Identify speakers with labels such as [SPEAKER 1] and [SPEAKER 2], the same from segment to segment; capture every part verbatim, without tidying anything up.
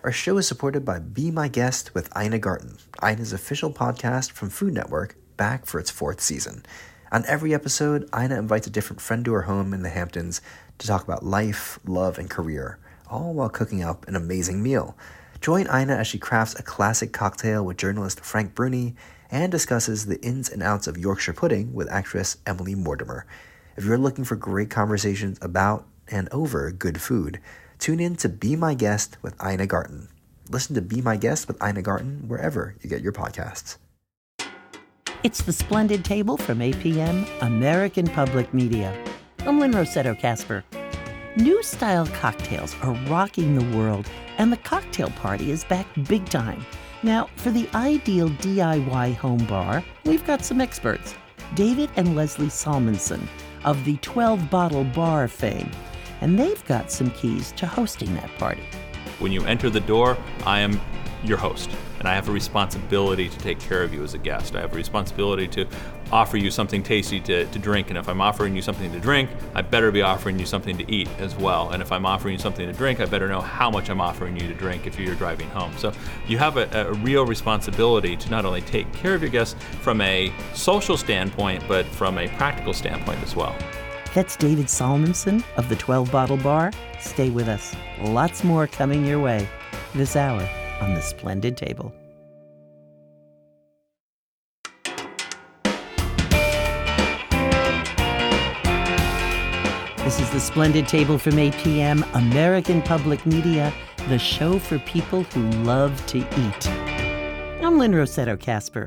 [SPEAKER 1] Our show is supported by Be My Guest with Ina Garten, Ina's official podcast from Food Network, back for its fourth season. On every episode, Ina invites a different friend to her home in the Hamptons to talk about life, love, and career, all while cooking up an amazing meal. Join Ina as she crafts a classic cocktail with journalist Frank Bruni and discusses the ins and outs of Yorkshire pudding with actress Emily Mortimer. If you're looking for great conversations about and over good food, tune in to Be My Guest with Ina Garten. Listen to Be My Guest with Ina Garten wherever you get your podcasts.
[SPEAKER 2] It's The Splendid Table from A P M, American Public Media. I'm Lynn Rossetto Kasper. New style cocktails are rocking the world, and the cocktail party is back big time. Now, for the ideal D I Y home bar, we've got some experts. David and Leslie Salmonson of the twelve Bottle Bar fame, and they've got some keys to hosting that party.
[SPEAKER 3] When you enter the door, I am your host, and I have a responsibility to take care of you as a guest. I have a responsibility to offer you something tasty to, to drink, and if I'm offering you something to drink, I better be offering you something to eat as well. And if I'm offering you something to drink, I better know how much I'm offering you to drink if you're driving home. So you have a, a real responsibility to not only take care of your guests from a social standpoint, but from a practical standpoint as well.
[SPEAKER 2] That's David Salmonson of the twelve Bottle Bar. Stay with us. Lots more coming your way this hour on The Splendid Table. This is The Splendid Table from A P M, American Public Media, the show for people who love to eat. I'm Lynn Rossetto Kasper.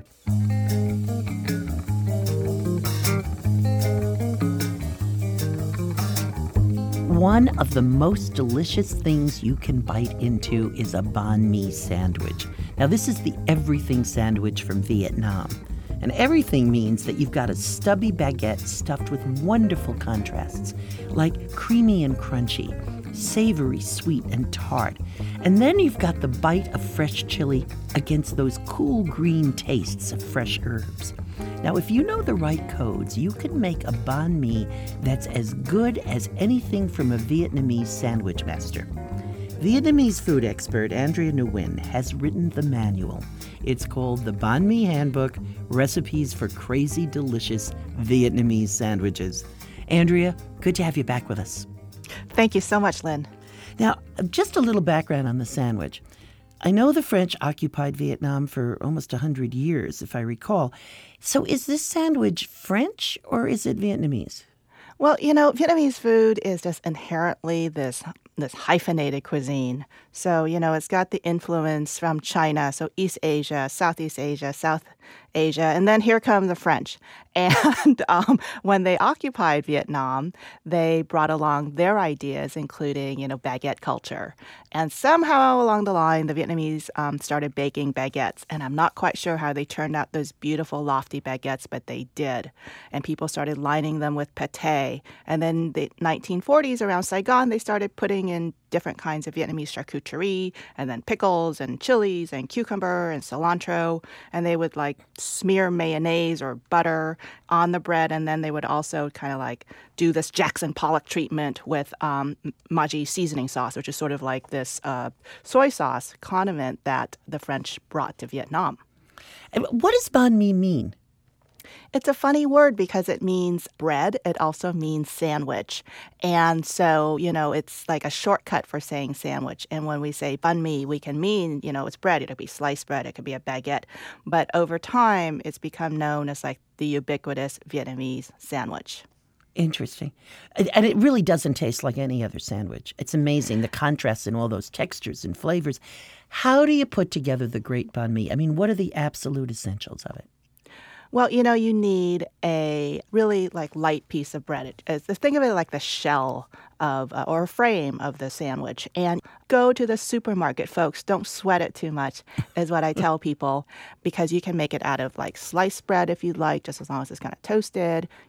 [SPEAKER 2] One of the most delicious things you can bite into is a banh mi sandwich. Now, this is the everything sandwich from Vietnam. And everything means that you've got a stubby baguette stuffed with wonderful contrasts, like creamy and crunchy, savory, sweet, and tart. And then you've got the bite of fresh chili against those cool green tastes of fresh herbs. Now, if you know the right codes, you can make a banh mi that's as good as anything from a Vietnamese sandwich master. Vietnamese food expert Andrea Nguyen has written the manual. It's called The Banh Mi Handbook, Recipes for Crazy Delicious Vietnamese Sandwiches. Andrea, good to have you back with us.
[SPEAKER 4] Thank you so much, Lynn.
[SPEAKER 2] Now, just a little background on the sandwich. I know the French occupied Vietnam for almost one hundred years, if I recall. So is this sandwich French or is it Vietnamese?
[SPEAKER 4] Well, you know, Vietnamese food is just inherently this this hyphenated cuisine. So, you know, it's got the influence from China, so East Asia, Southeast Asia, South Asia, and then here come the French. And um, when they occupied Vietnam, they brought along their ideas, including, you know, baguette culture. And somehow along the line, the Vietnamese um, started baking baguettes. And I'm not quite sure how they turned out those beautiful, lofty baguettes, but they did. And people started lining them with pâté. And then the nineteen forties, around Saigon, they started putting in different kinds of Vietnamese charcuterie, and then pickles and chilies and cucumber and cilantro. And they would like smear mayonnaise or butter on the bread. And then they would also kind of like do this Jackson Pollock treatment with um, Maggi seasoning sauce, which is sort of like this uh, soy sauce condiment that the French brought to Vietnam.
[SPEAKER 2] What does banh mi mean?
[SPEAKER 4] It's a funny word because it means bread. It also means sandwich. And so, you know, it's like a shortcut for saying sandwich. And when we say banh mi, we can mean, you know, it's bread. It could be sliced bread. It could be a baguette. But over time, it's become known as like the ubiquitous Vietnamese sandwich.
[SPEAKER 2] Interesting. And it really doesn't taste like any other sandwich. It's amazing, the contrasts in all those textures and flavors. How do you put together the great banh mi? I mean, what are the absolute essentials of it?
[SPEAKER 4] Well, you know, you need a really like light piece of bread. It, it's, think of it like the shell of uh, or a frame of the sandwich. And go to the supermarket, folks. Don't sweat it too much, is what I tell people, because you can make it out of like sliced bread if you'd like, just as long as it's kind of toasted.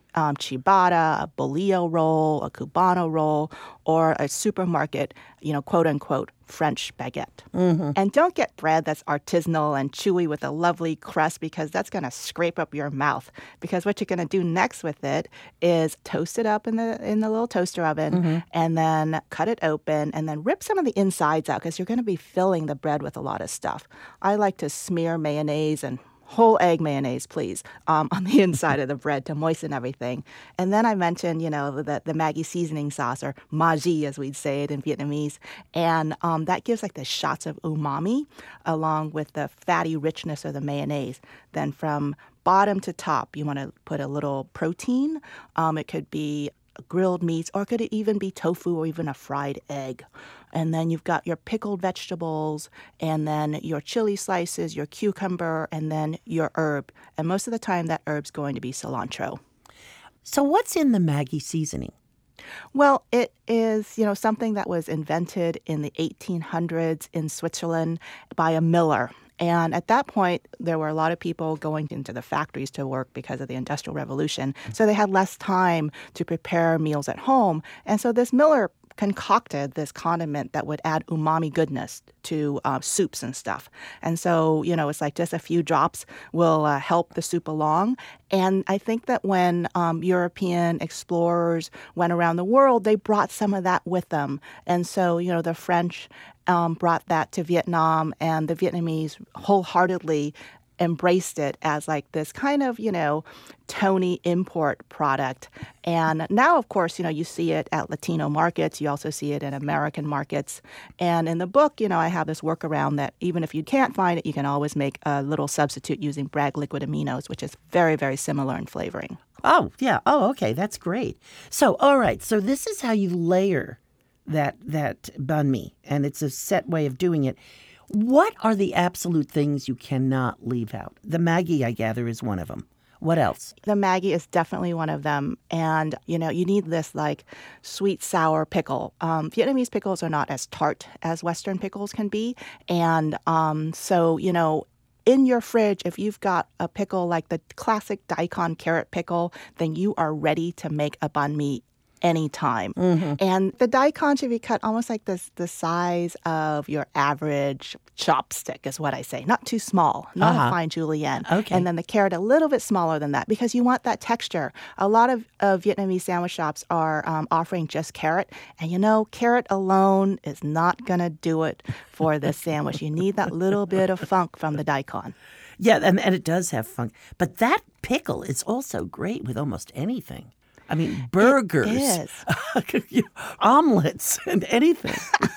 [SPEAKER 4] um, ciabatta, a bolillo roll, a cubano roll, or a supermarket, you know, quote unquote, French baguette. Mm-hmm. And don't get bread that's artisanal and chewy with a lovely crust because that's going to scrape up your mouth. Because what you're going to do next with it is toast it up in the in the little toaster oven mm-hmm. and then cut it open and then rip some of the insides out because you're going to be filling the bread with a lot of stuff. I like to smear mayonnaise and whole egg mayonnaise, please, um, on the inside of the bread to moisten everything. And then I mentioned, you know, the, the Maggi seasoning sauce, or Maggi as we'd say it in Vietnamese. And um, that gives like the shots of umami along with the fatty richness of the mayonnaise. Then from bottom to top, you want to put a little protein. Um, it could be grilled meats, or could it even be tofu or even a fried egg? And then you've got your pickled vegetables, and then your chili slices, your cucumber, and then your herb. And most of the time, that herb's going to be cilantro.
[SPEAKER 2] So what's in the Maggi seasoning?
[SPEAKER 4] Well, it is, you know, something that was invented in the eighteen hundreds in Switzerland by a miller. And at that point, there were a lot of people going into the factories to work because of the Industrial Revolution. So they had less time to prepare meals at home. And so this miller concocted this condiment that would add umami goodness to uh, soups and stuff. And so, you know, it's like just a few drops will uh, help the soup along. And I think that when um, European explorers went around the world, they brought some of that with them. And so, you know, the French um, brought that to Vietnam, and the Vietnamese wholeheartedly embraced it as like this kind of, you know, Tony import product. And now, of course, you know, you see it at Latino markets. You also see it in American markets. And in the book, you know, I have this workaround that even if you can't find it, you can always make a little substitute using Bragg liquid aminos, which is very, very similar in flavoring.
[SPEAKER 2] Oh, yeah. Oh, okay. That's great. So, all right. So this is how you layer that, that banh mi, and it's a set way of doing it. What are the absolute things you cannot leave out? The Maggi, I gather, is one of them. What else?
[SPEAKER 4] The Maggi is definitely one of them. And, you know, you need this, like, sweet, sour pickle. Um, Vietnamese pickles are not as tart as Western pickles can be. And um, so, you know, in your fridge, if you've got a pickle like the classic daikon carrot pickle, then you are ready to make a banh mi anytime. Mm-hmm. And the daikon should be cut almost like this, the size of your average chopstick is what I say. Not too small, not uh-huh. a fine julienne.
[SPEAKER 2] Okay.
[SPEAKER 4] And then the carrot a little bit smaller than that because you want that texture. A lot of uh, Vietnamese sandwich shops are um, offering just carrot. And you know, carrot alone is not going to do it for this sandwich. You need that little bit of funk from the daikon.
[SPEAKER 2] Yeah, and, and it does have funk. But that pickle is also great with almost anything. I mean, burgers, omelets, and anything.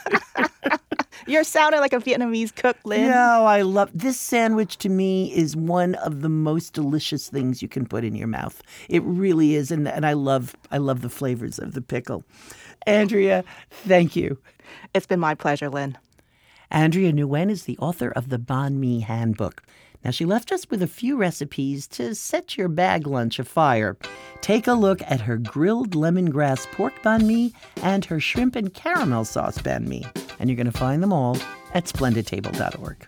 [SPEAKER 4] You're sounding like a Vietnamese cook, Lynn.
[SPEAKER 2] No, I love this sandwich. To me, is one of the most delicious things you can put in your mouth. It really is, and and I love I love the flavors of the pickle. Andrea, thank you.
[SPEAKER 4] It's been my pleasure, Lynn.
[SPEAKER 2] Andrea Nguyen is the author of the Banh Mi Handbook. Now, she left us with a few recipes to set your bag lunch afire. Take a look at her grilled lemongrass pork banh mi and her shrimp and caramel sauce banh mi. And you're going to find them all at splendid table dot org.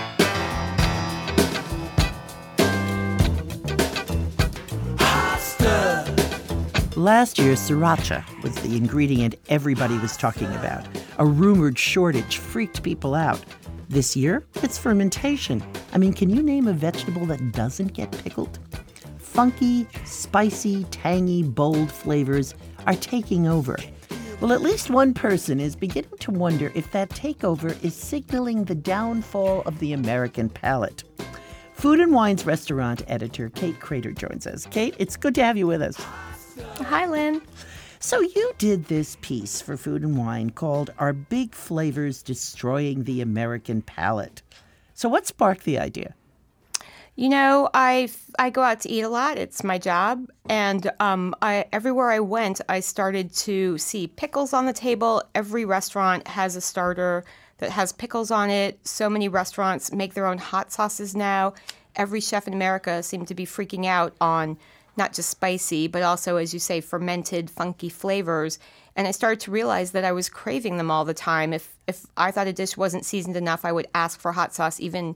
[SPEAKER 2] Last year, sriracha was the ingredient everybody was talking about. A rumored shortage freaked people out. This year, it's fermentation. I mean, can you name a vegetable that doesn't get pickled? Funky, spicy, tangy, bold flavors are taking over. Well, at least one person is beginning to wonder if that takeover is signaling the downfall of the American palate. Food and Wine's restaurant editor, Kate Crater, joins us. Kate, it's good to have you with us.
[SPEAKER 5] Hi, Lynn.
[SPEAKER 2] So you did this piece for Food and Wine called Are Big Flavors Destroying the American Palate? So what sparked the idea?
[SPEAKER 5] You know, I I go out to eat a lot. It's my job. And um, I, everywhere I went, I started to see pickles on the table. Every restaurant has a starter that has pickles on it. So many restaurants make their own hot sauces now. Every chef in America seemed to be freaking out on not just spicy, but also, as you say, fermented, funky flavors. And I started to realize that I was craving them all the time. If if I thought a dish wasn't seasoned enough, I would ask for hot sauce, even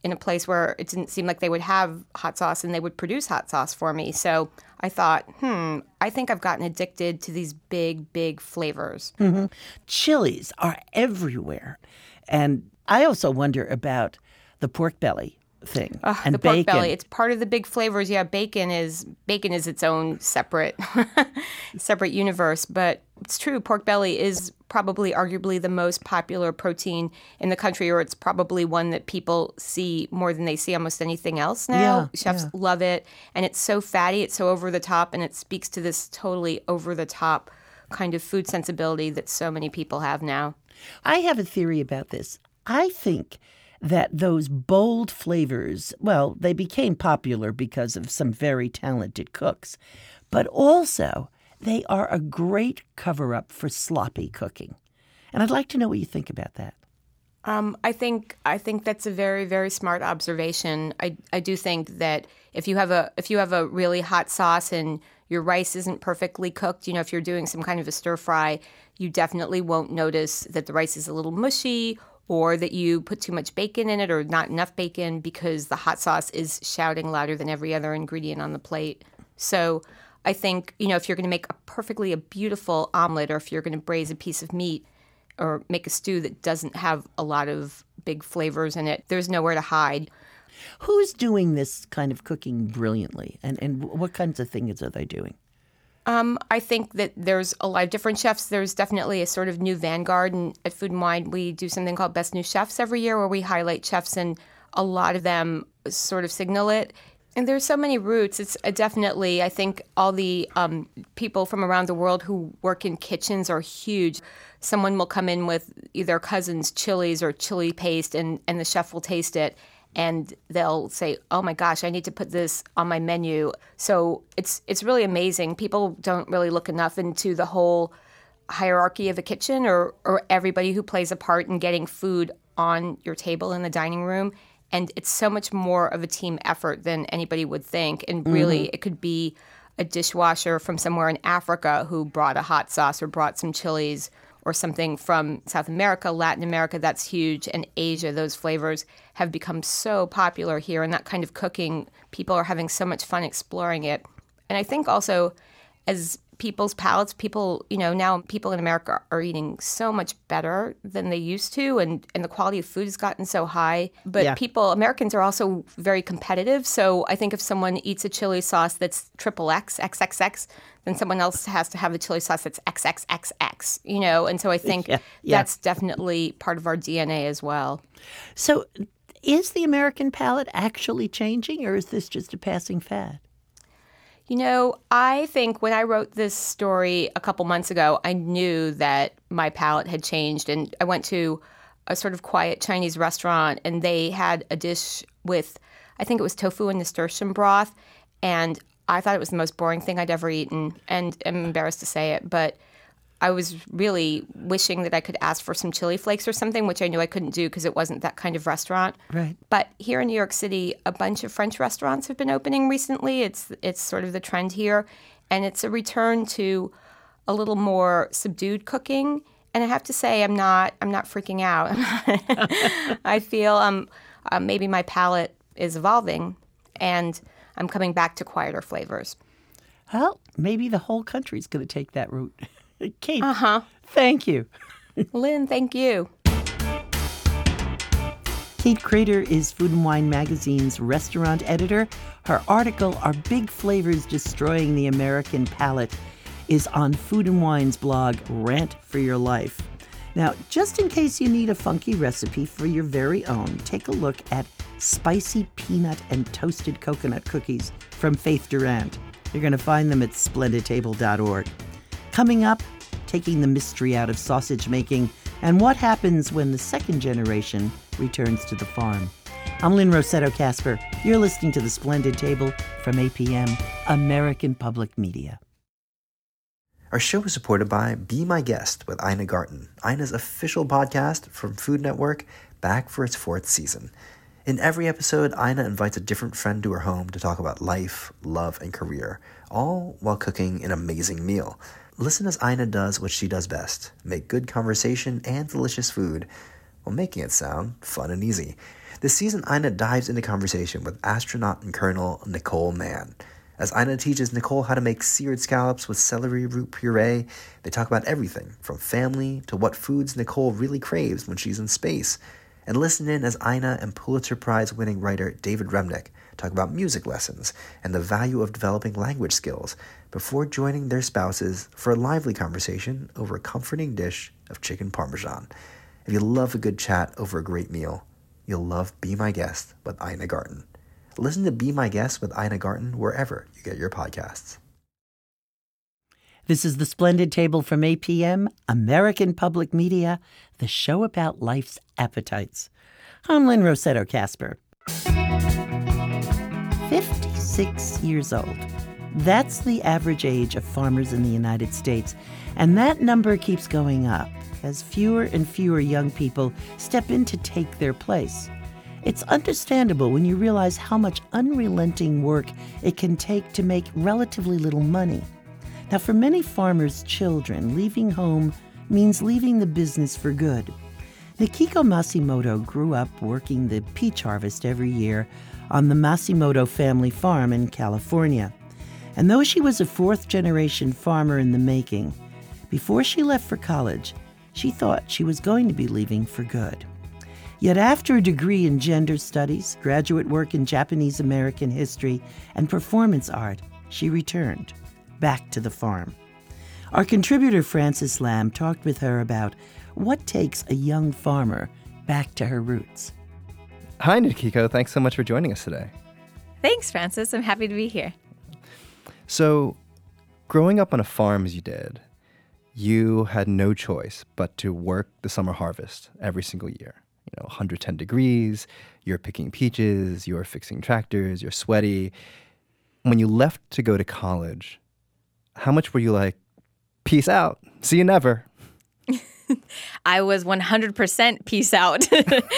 [SPEAKER 5] in a place where it didn't seem like they would have hot sauce and they would produce hot sauce for me. So I thought, hmm, I think I've gotten addicted to these big, big flavors.
[SPEAKER 2] Mm-hmm. Chilies are everywhere. And I also wonder about the pork belly thing
[SPEAKER 5] Ugh,
[SPEAKER 2] and
[SPEAKER 5] the pork
[SPEAKER 2] bacon.
[SPEAKER 5] belly. It's part of the big flavors. Yeah, bacon is bacon is its own separate separate universe. But it's true, pork belly is probably arguably the most popular protein in the country, or it's probably one that people see more than they see almost anything else now.
[SPEAKER 2] Yeah,
[SPEAKER 5] Chefs
[SPEAKER 2] yeah.
[SPEAKER 5] love it. And it's so fatty, it's so over the top, and it speaks to this totally over the top kind of food sensibility that so many people have now.
[SPEAKER 2] I have a theory about this. I think that those bold flavors, well, they became popular because of some very talented cooks, but also they are a great cover-up for sloppy cooking. And I'd like to know what you think about that.
[SPEAKER 5] Um, I think I think that's a very, very smart observation. I, I do think that if you have a if you have a really hot sauce and your rice isn't perfectly cooked, you know, if you're doing some kind of a stir fry, you definitely won't notice that the rice is a little mushy, or that you put too much bacon in it or not enough bacon, because the hot sauce is shouting louder than every other ingredient on the plate. So I think, you know, if you're going to make a perfectly a beautiful omelet, or if you're going to braise a piece of meat or make a stew that doesn't have a lot of big flavors in it, there's nowhere to hide.
[SPEAKER 2] Who's doing this kind of cooking brilliantly, and, and what kinds of things are they doing?
[SPEAKER 5] Um, I think that there's a lot of different chefs. There's definitely a sort of new vanguard, and at Food and Wine, we do something called Best New Chefs every year, where we highlight chefs, and a lot of them sort of signal it. And there's so many roots. It's uh, definitely, I think, all the um, people from around the world who work in kitchens are huge. Someone will come in with either cousin's chilies or chili paste, and, and the chef will taste it. And they'll say, oh my gosh, I need to put this on my menu. So it's it's really amazing. People don't really look enough into the whole hierarchy of a kitchen, or, or everybody who plays a part in getting food on your table in the dining room. And it's so much more of a team effort than anybody would think. And really, mm-hmm. it could be a dishwasher from somewhere in Africa who brought a hot sauce or brought some chilies, or something from South America, Latin America, that's huge, and Asia. Those flavors have become so popular here, and that kind of cooking, people are having so much fun exploring it. And I think also, as people's palates, people, you know, now people in America are eating so much better than they used to, and, and the quality of food has gotten so high. But
[SPEAKER 2] Yeah.
[SPEAKER 5] people, Americans are also very competitive, so I think if someone eats a chili sauce that's triple X, X X X, then someone else has to have a chili sauce that's X X X X, you know? And so I think
[SPEAKER 2] Yeah, yeah.
[SPEAKER 5] that's definitely part of our D N A as well.
[SPEAKER 2] So is the American palate actually changing, or is this just a passing fad?
[SPEAKER 5] You know, I think when I wrote this story a couple months ago, I knew that my palate had changed. And I went to a sort of quiet Chinese restaurant, and they had a dish with, I think it was tofu and nasturtium broth. And I thought it was the most boring thing I'd ever eaten. And I'm embarrassed to say it, but I was really wishing that I could ask for some chili flakes or something, which I knew I couldn't do because it wasn't that kind of restaurant.
[SPEAKER 2] Right.
[SPEAKER 5] But here in New York City, a bunch of French restaurants have been opening recently. It's it's sort of the trend here. And it's a return to a little more subdued cooking. And I have to say, I'm not I'm not freaking out. I feel um, uh, maybe my palate is evolving, and I'm coming back to quieter flavors.
[SPEAKER 2] Well, maybe the whole country's going to take that route. Kate,
[SPEAKER 5] Uh-huh.
[SPEAKER 2] thank you.
[SPEAKER 5] Lynn, thank you.
[SPEAKER 2] Kate Krader is Food and Wine magazine's restaurant editor. Her article, Are Big Flavors Destroying the American Palate?, is on Food and Wine's blog, Rant for Your Life. Now, just in case you need a funky recipe for your very own, take a look at spicy peanut and toasted coconut cookies from Faith Durant. You're going to find them at splendid table dot org. Coming up, taking the mystery out of sausage making and what happens when the second generation returns to the farm. I'm Lynn Rossetto Kasper. You're listening to The Splendid Table from A P M, American Public Media.
[SPEAKER 1] Our show is supported by Be My Guest with Ina Garten, Ina's official podcast from Food Network, back for its fourth season. In every episode, Ina invites a different friend to her home to talk about life, love, and career, all while cooking an amazing meal. Listen as Ina does what she does best, make good conversation and delicious food while making it sound fun and easy. This season, Ina dives into conversation with astronaut and Colonel Nicole Mann. As Ina teaches Nicole how to make seared scallops with celery root puree, they talk about everything from family to what foods Nicole really craves when she's in space. And listen in as Ina and Pulitzer Prize-winning writer David Remnick talk about music lessons and the value of developing language skills before joining their spouses for a lively conversation over a comforting dish of chicken parmesan. If you love a good chat over a great meal, you'll love Be My Guest with Ina Garten. Listen to Be My Guest with Ina Garten wherever you get your podcasts.
[SPEAKER 2] This is The Splendid Table from A P M, American Public Media, the show about life's appetites. I'm Lynn Rossetto Kasper. fifty-six years old. That's the average age of farmers in the United States, and that number keeps going up as fewer and fewer young people step in to take their place. It's understandable when you realize how much unrelenting work it can take to make relatively little money. Now, for many farmers' children, leaving home means leaving the business for good. Nikiko Masimoto grew up working the peach harvest every year on the Masimoto family farm in California. And though she was a fourth-generation farmer in the making, before she left for college, she thought she was going to be leaving for good. Yet after a degree in gender studies, graduate work in Japanese American history, and performance art, she returned back to the farm. Our contributor Francis Lamb talked with her about what takes a young farmer back to her roots.
[SPEAKER 6] Hi, Nikiko. Thanks so much for joining us today.
[SPEAKER 7] Thanks, Francis. I'm happy to be here.
[SPEAKER 6] So, growing up on a farm as you did, you had no choice but to work the summer harvest every single year. You know, one hundred ten degrees, you're picking peaches, you're fixing tractors, you're sweaty. When you left to go to college, how much were you like, peace out, see you never?
[SPEAKER 7] I was one hundred percent peace out.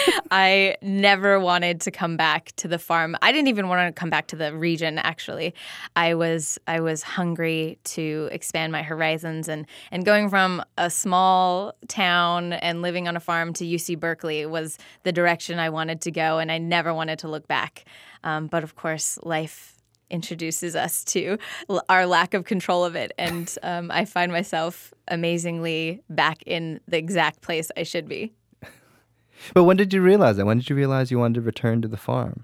[SPEAKER 7] I never wanted to come back to the farm. I didn't even want to come back to the region, actually. I was I was hungry to expand my horizons. And, and going from a small town and living on a farm to U C Berkeley was the direction I wanted to go, and I never wanted to look back. Um, but, of course, life introduces us to l- our lack of control of it. And um, I find myself amazingly back in the exact place I should be.
[SPEAKER 6] But when did you realize that? When did you realize you wanted to return to the farm?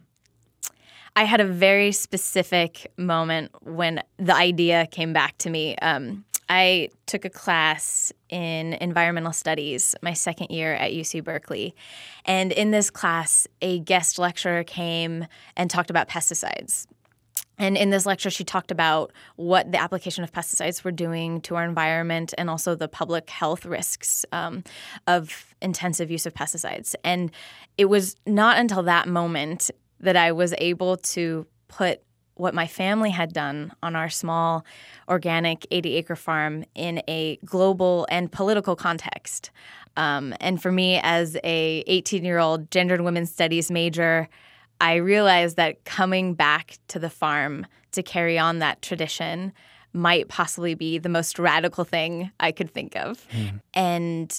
[SPEAKER 7] I had a very specific moment when the idea came back to me. Um, I took a class in environmental studies my second year at U C Berkeley. And in this class, a guest lecturer came and talked about pesticides. And in this lecture, she talked about what the application of pesticides were doing to our environment and also the public health risks um, of intensive use of pesticides. And it was not until that moment that I was able to put what my family had done on our small organic eighty-acre farm in a global and political context. Um, and for me, as a eighteen-year-old gender and women's studies major, I realized that coming back to the farm to carry on that tradition might possibly be the most radical thing I could think of. Mm. And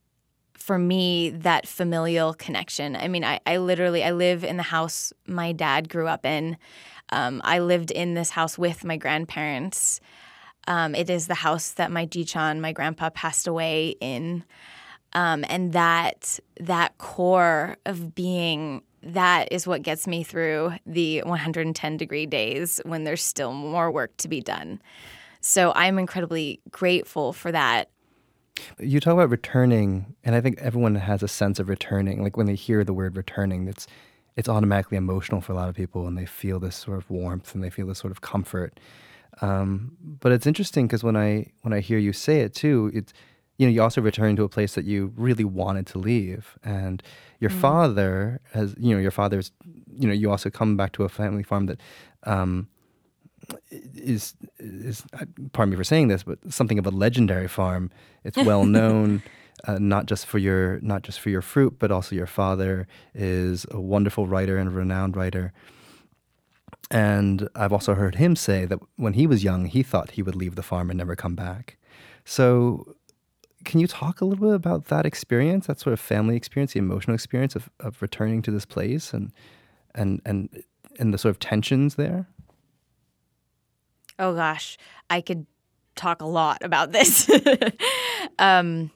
[SPEAKER 7] for me, that familial connection, I mean, I, I literally, I live in the house my dad grew up in. Um, I lived in this house with my grandparents. Um, it is the house that my Ji-chan, my grandpa, passed away in. Um, and that that core of being, that is what gets me through the one hundred ten degree days when there's still more work to be done. So I'm incredibly grateful for that.
[SPEAKER 6] You talk about returning, and I think everyone has a sense of returning. Like when they hear the word returning, it's it's automatically emotional for a lot of people, and they feel this sort of warmth and they feel this sort of comfort. Um, but it's interesting because when I when I hear you say it too, it's, you know, you also return to a place that you really wanted to leave. And your mm. father has, you know, your father's, you know, you also come back to a family farm that um, is, is, pardon me for saying this, but something of a legendary farm. It's well known, uh, not just for your, not just for your fruit, but also your father is a wonderful writer and a renowned writer. And I've also heard him say that when he was young, he thought he would leave the farm and never come back. So can you talk a little bit about that experience, that sort of family experience, the emotional experience of, of returning to this place and and and and the sort of tensions there?
[SPEAKER 7] Oh gosh, I could talk a lot about this. um,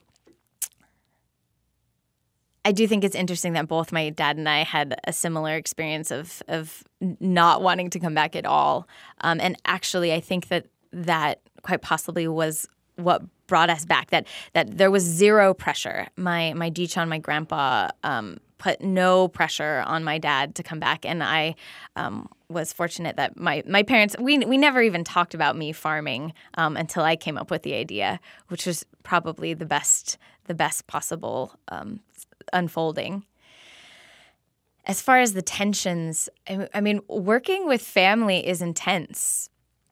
[SPEAKER 7] I do think it's interesting that both my dad and I had a similar experience of of not wanting to come back at all. Um, and actually, I think that that quite possibly was what brought us back. That that there was zero pressure. My my Jichon, my grandpa, um, put no pressure on my dad to come back, and I um, was fortunate that my my parents we we never even talked about me farming um, until I came up with the idea, which was probably the best the best possible um, unfolding. As far as the tensions, I, I mean, working with family is intense.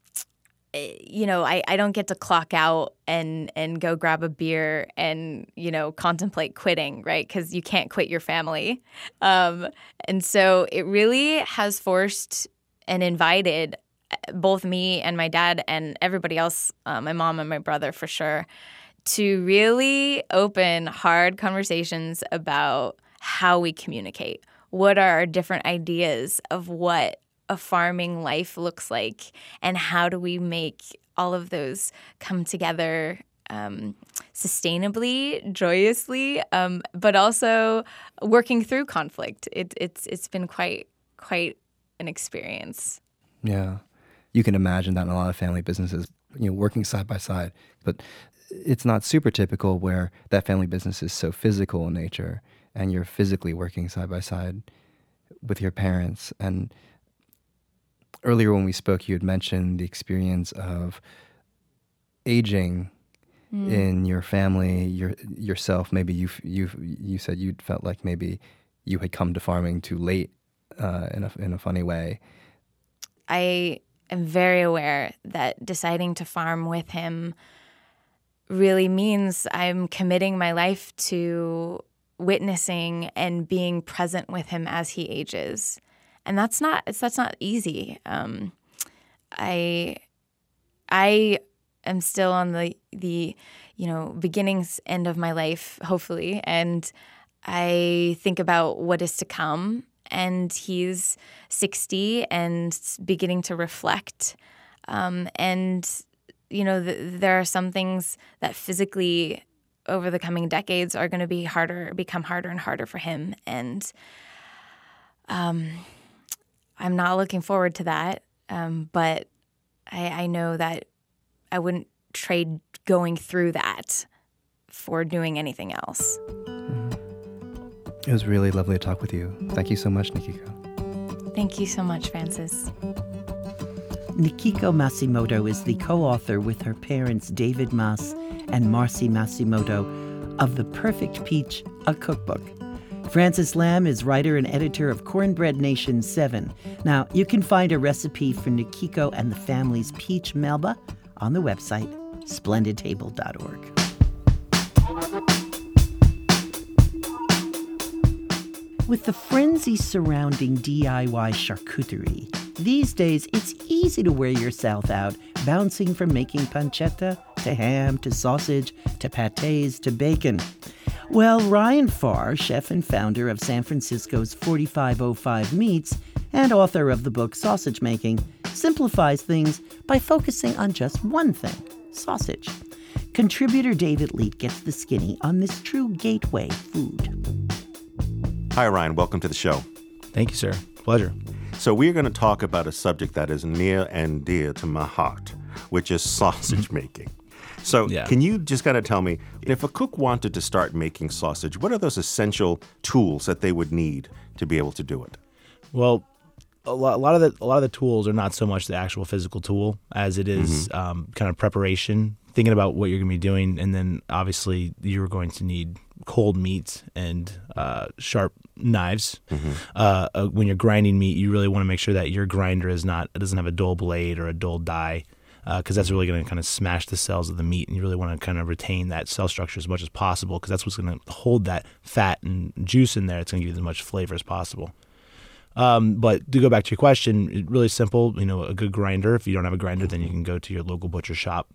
[SPEAKER 7] You know, I, I don't get to clock out and, and go grab a beer and, you know, contemplate quitting, right? Because you can't quit your family. Um, and so it really has forced and invited both me and my dad and everybody else, uh, my mom and my brother for sure, to really open hard conversations about how we communicate. What are our different ideas of what a farming life looks like, and how do we make all of those come together um, sustainably, joyously, um, but also working through conflict. It, it's it's been quite quite an experience.
[SPEAKER 6] Yeah, you can imagine that in a lot of family businesses, you know, working side by side. But it's not super typical where that family business is so physical in nature, and you're physically working side by side with your parents. And earlier when we spoke, you had mentioned the experience of aging mm. in your family, your yourself. Maybe you you you said you felt like maybe you had come to farming too late uh, in a in a funny way.
[SPEAKER 7] I am very aware that deciding to farm with him really means I'm committing my life to witnessing and being present with him as he ages. And that's not it's, that's not easy. Um, I I am still on the the you know beginnings end of my life, hopefully, and I think about what is to come. And he's sixty and beginning to reflect. Um, and you know th- there are some things that physically over the coming decades are going to be harder, become harder and harder for him. And um. I'm not looking forward to that, um, but I, I know that I wouldn't trade going through that for doing anything else.
[SPEAKER 6] Mm-hmm. It was really lovely to talk with you. Thank you so much, Nikiko.
[SPEAKER 7] Thank you so much, Francis.
[SPEAKER 2] Nikiko Masimoto is the co-author with her parents David Mas and Marcy Masimoto of The Perfect Peach, a cookbook. Francis Lam is writer and editor of Cornbread Nation seven. Now, you can find a recipe for Nikiko and the family's peach melba on the website splendid table dot org. With the frenzy surrounding D I Y charcuterie, these days it's easy to wear yourself out, bouncing from making pancetta to ham to sausage to pâtés to bacon. Well, Ryan Farr, chef and founder of San Francisco's forty-five oh five Meats and author of the book Sausage Making, simplifies things by focusing on just one thing, sausage. Contributor David Leet gets the skinny on this true gateway food.
[SPEAKER 8] Hi, Ryan. Welcome to the show.
[SPEAKER 9] Thank you, sir. Pleasure.
[SPEAKER 8] So we're going to talk about a subject that is near and dear to my heart, which is sausage making. So yeah. Can you just kind of tell me, if a cook wanted to start making sausage, what are those essential tools that they would need to be able to do it?
[SPEAKER 9] Well, a lot, a lot of the a lot of the tools are not so much the actual physical tool as it is mm-hmm. um, kind of preparation, thinking about what you're going to be doing, and then obviously you're going to need cold meat and uh, sharp knives. Mm-hmm. Uh, uh, when you're grinding meat, you really want to make sure that your grinder is not it doesn't have a dull blade or a dull die. Because uh, that's really going to kind of smash the cells of the meat, and you really want to kind of retain that cell structure as much as possible, because that's what's going to hold that fat and juice in there. It's going to give you as much flavor as possible. Um, but to go back to your question, really simple. You know, a good grinder. If you don't have a grinder, then you can go to your local butcher shop. Um,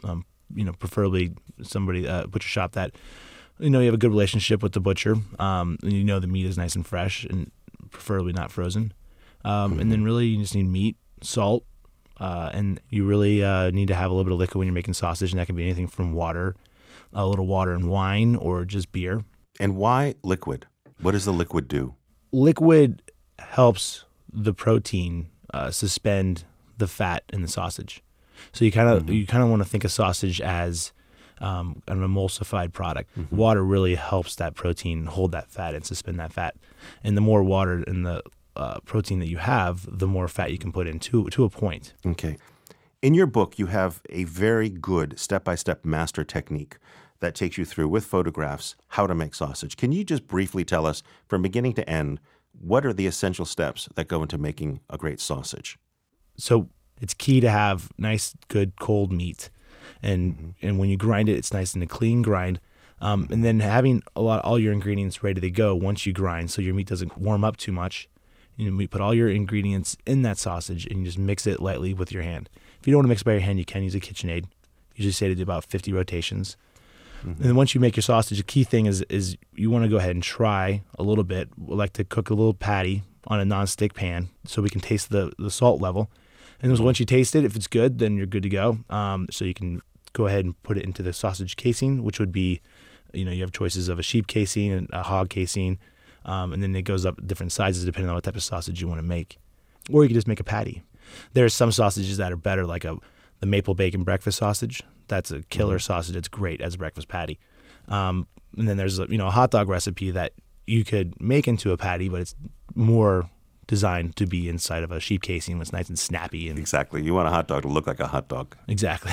[SPEAKER 9] you know, preferably somebody uh, butcher shop that, you know, you have a good relationship with the butcher. Um, and you know the meat is nice and fresh and preferably not frozen. Um, mm-hmm. And then really you just need meat, salt, uh, and you really uh, need to have a little bit of liquid when you're making sausage, and that can be anything from water, a little water and wine, or just beer.
[SPEAKER 8] And why liquid? What does the liquid do?
[SPEAKER 9] Liquid helps the protein uh, suspend the fat in the sausage. So you kind of mm-hmm. you kind of want to think of sausage as um, an emulsified product. Mm-hmm. Water really helps that protein hold that fat and suspend that fat. And the more water in the uh, protein that you have, the more fat you can put in to, to a point.
[SPEAKER 8] Okay. In your book, you have a very good step-by-step master technique that takes you through, with photographs, how to make sausage. Can you just briefly tell us, from beginning to end, what are the essential steps that go into making a great sausage?
[SPEAKER 9] So it's key to have nice, good, cold meat. And mm-hmm. and when you grind it, it's nice and a clean grind. Um, and then having a lot, all your ingredients ready to go once you grind, so your meat doesn't warm up too much. You know, you put all your ingredients in that sausage and you just mix it lightly with your hand. If you don't want to mix by your hand, you can use a KitchenAid. Usually say to do about fifty rotations. Mm-hmm. And then once you make your sausage, the key thing is is you want to go ahead and try a little bit. We like to cook a little patty on a nonstick pan so we can taste the, the salt level. And once you taste it, if it's good, then you're good to go. Um, so you can go ahead and put it into the sausage casing, which would be, you know, you have choices of a sheep casing and a hog casing, um, and then it goes up different sizes depending on what type of sausage you want to make. Or you can just make a patty. There are some sausages that are better, like a the maple bacon breakfast sausage. That's a killer mm-hmm. sausage. It's great as a breakfast patty. Um, and then there's a, you know a hot dog recipe that you could make into a patty, but it's more designed to be inside of a sheep casing. It's nice and snappy. And
[SPEAKER 8] exactly. You want a hot dog to look like a hot dog.
[SPEAKER 9] Exactly.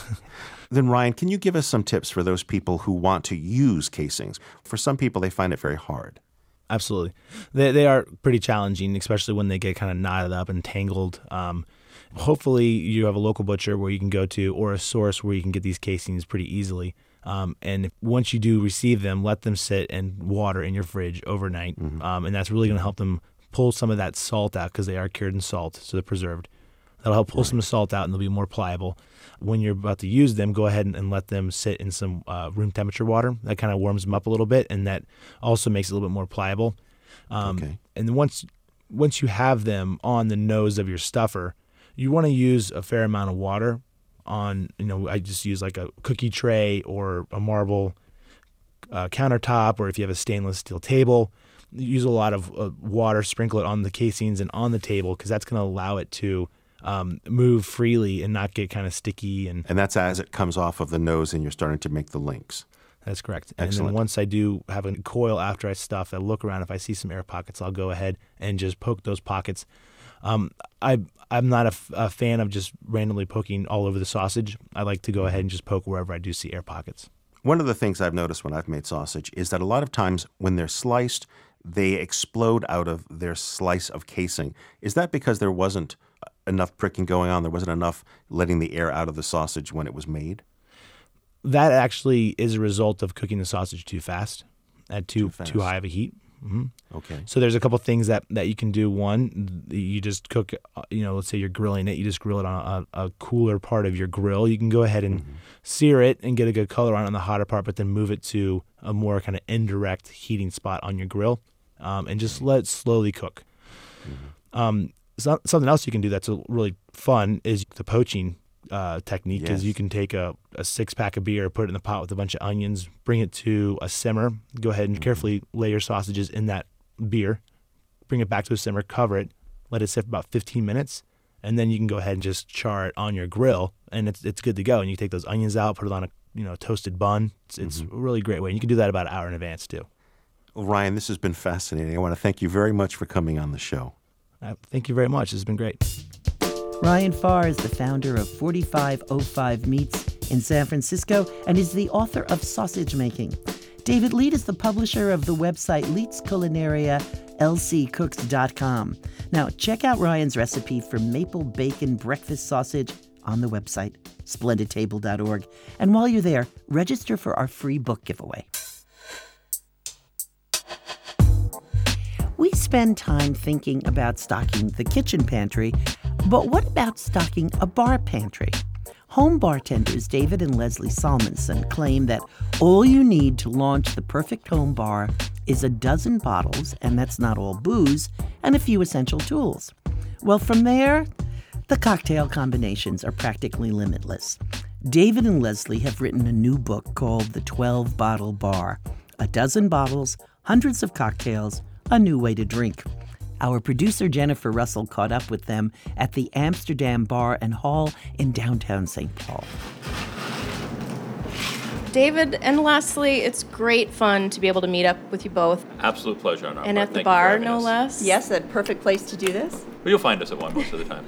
[SPEAKER 8] Then, Ryan, can you give us some tips for those people who want to use casings? For some people, they find it very hard.
[SPEAKER 9] Absolutely. They they are pretty challenging, especially when they get kind of knotted up and tangled. Um, hopefully, you have a local butcher where you can go to, or a source where you can get these casings pretty easily. Um, and once you do receive them, let them sit in water in your fridge overnight. Mm-hmm. Um, and that's really going to help them pull some of that salt out, because they are cured in salt, so they're preserved. That'll help pull right. some of the salt out, and they'll be more pliable. When you're about to use them, go ahead and, and let them sit in some uh, room temperature water. That kind of warms them up a little bit, and that also makes it a little bit more pliable. Um, okay. And then once once you have them on the nose of your stuffer, you want to use a fair amount of water on, you know, I just use like a cookie tray or a marble uh, countertop, or if you have a stainless steel table, use a lot of uh, water, sprinkle it on the casings and on the table, because that's going to allow it to um, move freely and not get kind of sticky. And
[SPEAKER 8] and that's as it comes off of the nose and you're starting to make the links.
[SPEAKER 9] That's correct.
[SPEAKER 8] Excellent.
[SPEAKER 9] And then once I do have a coil after I stuff, I look around. If I see some air pockets, I'll go ahead and just poke those pockets. Um, I, I'm not a, f- a fan of just randomly poking all over the sausage. I like to go ahead and just poke wherever I do see air pockets.
[SPEAKER 8] One of the things I've noticed when I've made sausage is that a lot of times when they're sliced, they explode out of their slice of casing. Is that because there wasn't enough pricking going on? There wasn't enough letting the air out of the sausage when it was made?
[SPEAKER 9] That actually is a result of cooking the sausage too fast, at too
[SPEAKER 8] too, fast.
[SPEAKER 9] too high of a heat. Mm-hmm.
[SPEAKER 8] Okay.
[SPEAKER 9] So there's a couple things that, that you can do. One, you just cook, you know, let's say you're grilling it, you just grill it on a, a cooler part of your grill. You can go ahead and mm-hmm. sear it and get a good color on it on the hotter part, but then move it to a more kind of indirect heating spot on your grill, um, and just let it slowly cook. Mm-hmm. Um, so, something else you can do that's really fun is the poaching uh, technique. Is yes. you can take a, a six pack of beer, put it in the pot with a bunch of onions, bring it to a simmer. Go ahead and mm-hmm. carefully lay your sausages in that beer, bring it back to a simmer, cover it, let it sit for about fifteen minutes, and then you can go ahead and just char it on your grill, and it's it's good to go. And you can take those onions out, put it on a you know toasted bun. It's, it's mm-hmm. a really great way. And you can do that about an hour in advance too.
[SPEAKER 8] Well, Ryan, this has been fascinating. I want to thank you very much for coming on the show.
[SPEAKER 9] Uh, thank you very much. This has been great.
[SPEAKER 2] Ryan Farr is the founder of forty-five oh five Meats in San Francisco and is the author of Sausage Making. David Leet is the publisher of the website Leet's Culinaria, L C cooks dot com. Now, check out Ryan's recipe for maple bacon breakfast sausage on the website, splendid table dot org. And while you're there, register for our free book giveaway. We spend time thinking about stocking the kitchen pantry, but what about stocking a bar pantry? Home bartenders David and Leslie Salmonson claim that all you need to launch the perfect home bar is a dozen bottles, and that's not all booze, and a few essential tools. Well, from there, the cocktail combinations are practically limitless. David and Leslie have written a new book called The twelve-Bottle Bar. A dozen bottles, hundreds of cocktails, a new way to drink. Our producer Jennifer Russell caught up with them at the Amsterdam Bar and Hall in downtown Saint Paul.
[SPEAKER 10] David and Leslie, it's great fun to be able to meet up with you both.
[SPEAKER 3] Absolute pleasure on our
[SPEAKER 10] And
[SPEAKER 3] part.
[SPEAKER 10] at the
[SPEAKER 3] Thank you for
[SPEAKER 10] bar,
[SPEAKER 3] having
[SPEAKER 10] no
[SPEAKER 3] us.
[SPEAKER 10] less.
[SPEAKER 11] Yes, a perfect place to do this.
[SPEAKER 3] Well, you'll find us at one most of the times.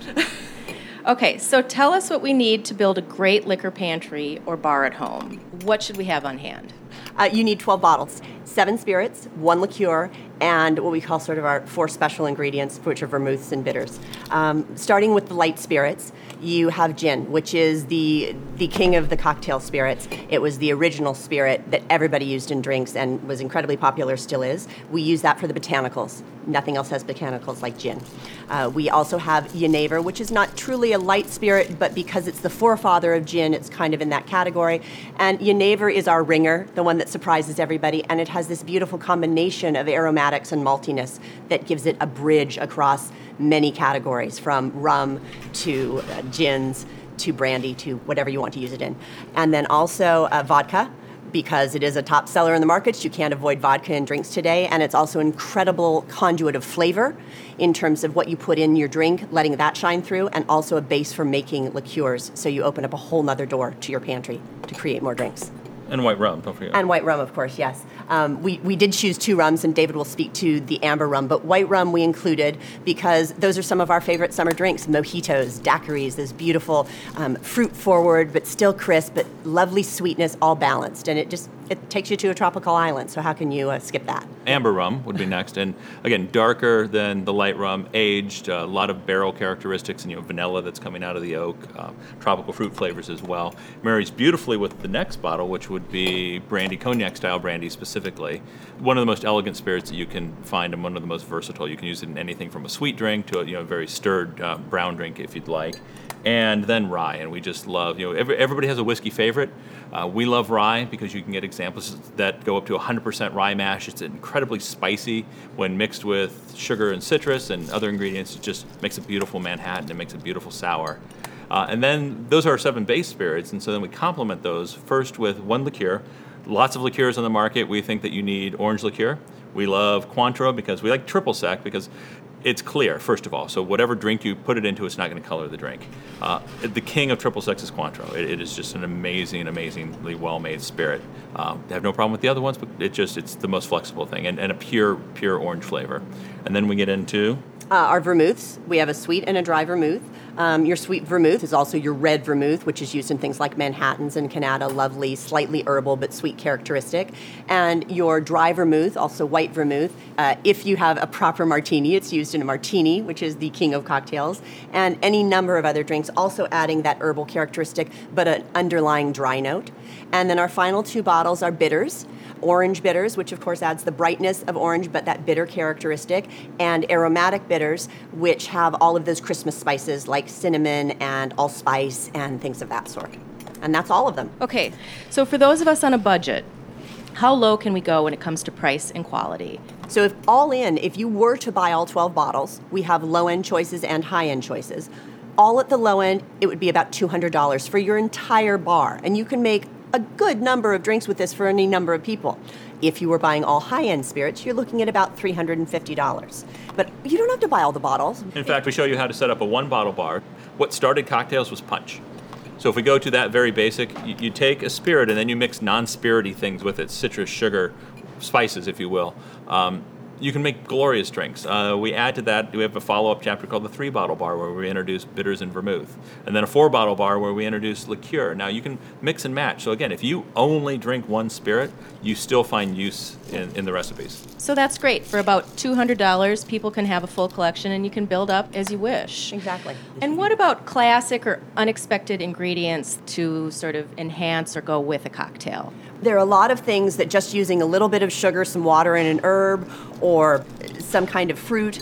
[SPEAKER 10] Okay, so tell us what we need to build a great liquor pantry or bar at home. What should we have on hand?
[SPEAKER 11] Uh, you need twelve bottles, seven spirits, one liqueur, and what we call sort of our four special ingredients, which are vermouths and bitters. Um, starting with the light spirits, you have gin, which is the the king of the cocktail spirits. It was the original spirit that everybody used in drinks and was incredibly popular, still is. We use that for the botanicals. Nothing else has botanicals like gin. Uh, we also have Genever, which is not truly a light spirit, but because it's the forefather of gin, it's kind of in that category. And Genever is our ringer, the one that surprises everybody, and it has this beautiful combination of aromatics and maltiness that gives it a bridge across many categories, from rum to uh, gins to brandy to whatever you want to use it in. And then also uh, vodka, because it is a top seller in the markets. You can't avoid vodka in drinks today, and it's also an incredible conduit of flavor in terms of what you put in your drink, letting that shine through, and also a base for making liqueurs, so you open up a whole nother door to your pantry to create more drinks.
[SPEAKER 3] And white rum, don't forget.
[SPEAKER 11] And white rum, of course, yes. Um, we, we did choose two rums, and David will speak to the amber rum, but white rum we included because those are some of our favorite summer drinks, mojitos, daiquiris, this beautiful um, fruit-forward but still crisp, but lovely sweetness, all balanced. And it just it takes you to a tropical island, so how can you uh, skip that?
[SPEAKER 3] Amber rum would be next, and again, darker than the light rum, aged, a lot of barrel characteristics, and you know, vanilla that's coming out of the oak, uh, tropical fruit flavors as well. Marries beautifully with the next bottle, which would be brandy, cognac style brandy specifically. One of the most elegant spirits that you can find, and one of the most versatile. You can use it in anything from a sweet drink to a you know very stirred uh, brown drink if you'd like. And then rye, and we just love, you know, every, everybody has a whiskey favorite. Uh, we love rye because you can get examples that go up to one hundred percent rye mash. It's incredibly spicy when mixed with sugar and citrus and other ingredients. It just makes a beautiful Manhattan. It makes a beautiful sour. Uh, and then those are our seven base spirits, and so then we complement those first with one liqueur. Lots of liqueurs on the market. We think that you need orange liqueur. We love Cointreau because we like triple sec because it's clear, first of all. So whatever drink you put it into, it's not going to color the drink. Uh, the king of triple sec is Cointreau. It, it is just an amazing, amazingly well-made spirit. Um, I have no problem with the other ones, but it just it's the most flexible thing, and, and a pure, pure orange flavor. And then we get into
[SPEAKER 11] Uh, our vermouths. We have a sweet and a dry vermouth. Um, your sweet vermouth is also your red vermouth, which is used in things like Manhattans and can add a lovely, slightly herbal but sweet characteristic. And your dry vermouth, also white vermouth. Uh, if you have a proper martini, it's used in a martini, which is the king of cocktails, and any number of other drinks, also adding that herbal characteristic, but an underlying dry note. And then our final two bottles are bitters. Orange bitters, which of course adds the brightness of orange, but that bitter characteristic, and aromatic bitters, which have all of those Christmas spices like cinnamon and allspice and things of that sort. And that's all of them.
[SPEAKER 10] Okay, so for those of us on a budget, how low can we go when it comes to price and quality?
[SPEAKER 11] So if all in, if you were to buy all twelve bottles, we have low-end choices and high-end choices. All at the low end, it would be about two hundred dollars for your entire bar, and you can make a good number of drinks with this for any number of people. If you were buying all high-end spirits, you're looking at about three hundred fifty dollars. But you don't have to buy all the bottles.
[SPEAKER 3] In fact, we show you how to set up a one-bottle bar. What started cocktails was punch. So if we go to that very basic, you, you take a spirit and then you mix non-spirity things with it, citrus, sugar, spices, if you will. Um, you can make glorious drinks. Uh, we add to that, we have a follow-up chapter called the three-bottle bar where we introduce bitters and vermouth. And then a four-bottle bar where we introduce liqueur. Now, you can mix and match. So again, if you only drink one spirit, you still find use in, in the recipes.
[SPEAKER 10] So that's great. For about two hundred dollars, people can have a full collection and you can build up as you wish.
[SPEAKER 11] Exactly.
[SPEAKER 10] And what about classic or unexpected ingredients to sort of enhance or go with a cocktail?
[SPEAKER 11] There are a lot of things that just using a little bit of sugar, some water, and an herb, or some kind of fruit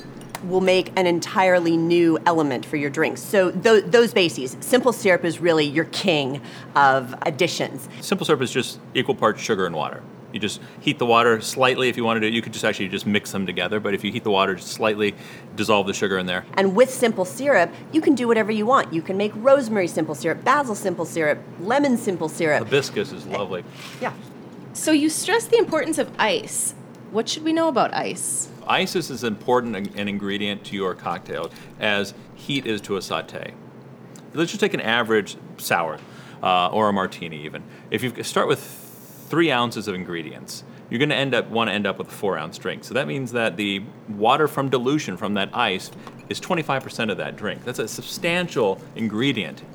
[SPEAKER 11] will make an entirely new element for your drinks. So th- those bases, simple syrup is really your king of additions.
[SPEAKER 3] Simple syrup is just equal parts sugar and water. You just heat the water slightly if you wanted to. You could just actually just mix them together. But if you heat the water just slightly, dissolve the sugar in there.
[SPEAKER 11] And with simple syrup, you can do whatever you want. You can make rosemary simple syrup, basil simple syrup, lemon simple syrup.
[SPEAKER 3] Hibiscus is lovely.
[SPEAKER 11] Yeah.
[SPEAKER 10] So you stress the importance of ice. What should we know about ice?
[SPEAKER 3] Ice is as important an ingredient to your cocktail as heat is to a sauté. Let's just take an average sour uh, or a martini even. If you start with three ounces of ingredients, you're going to end up want to end up with a four ounce drink. So that means that the water from dilution from that ice is twenty-five percent of that drink. That's a substantial ingredient.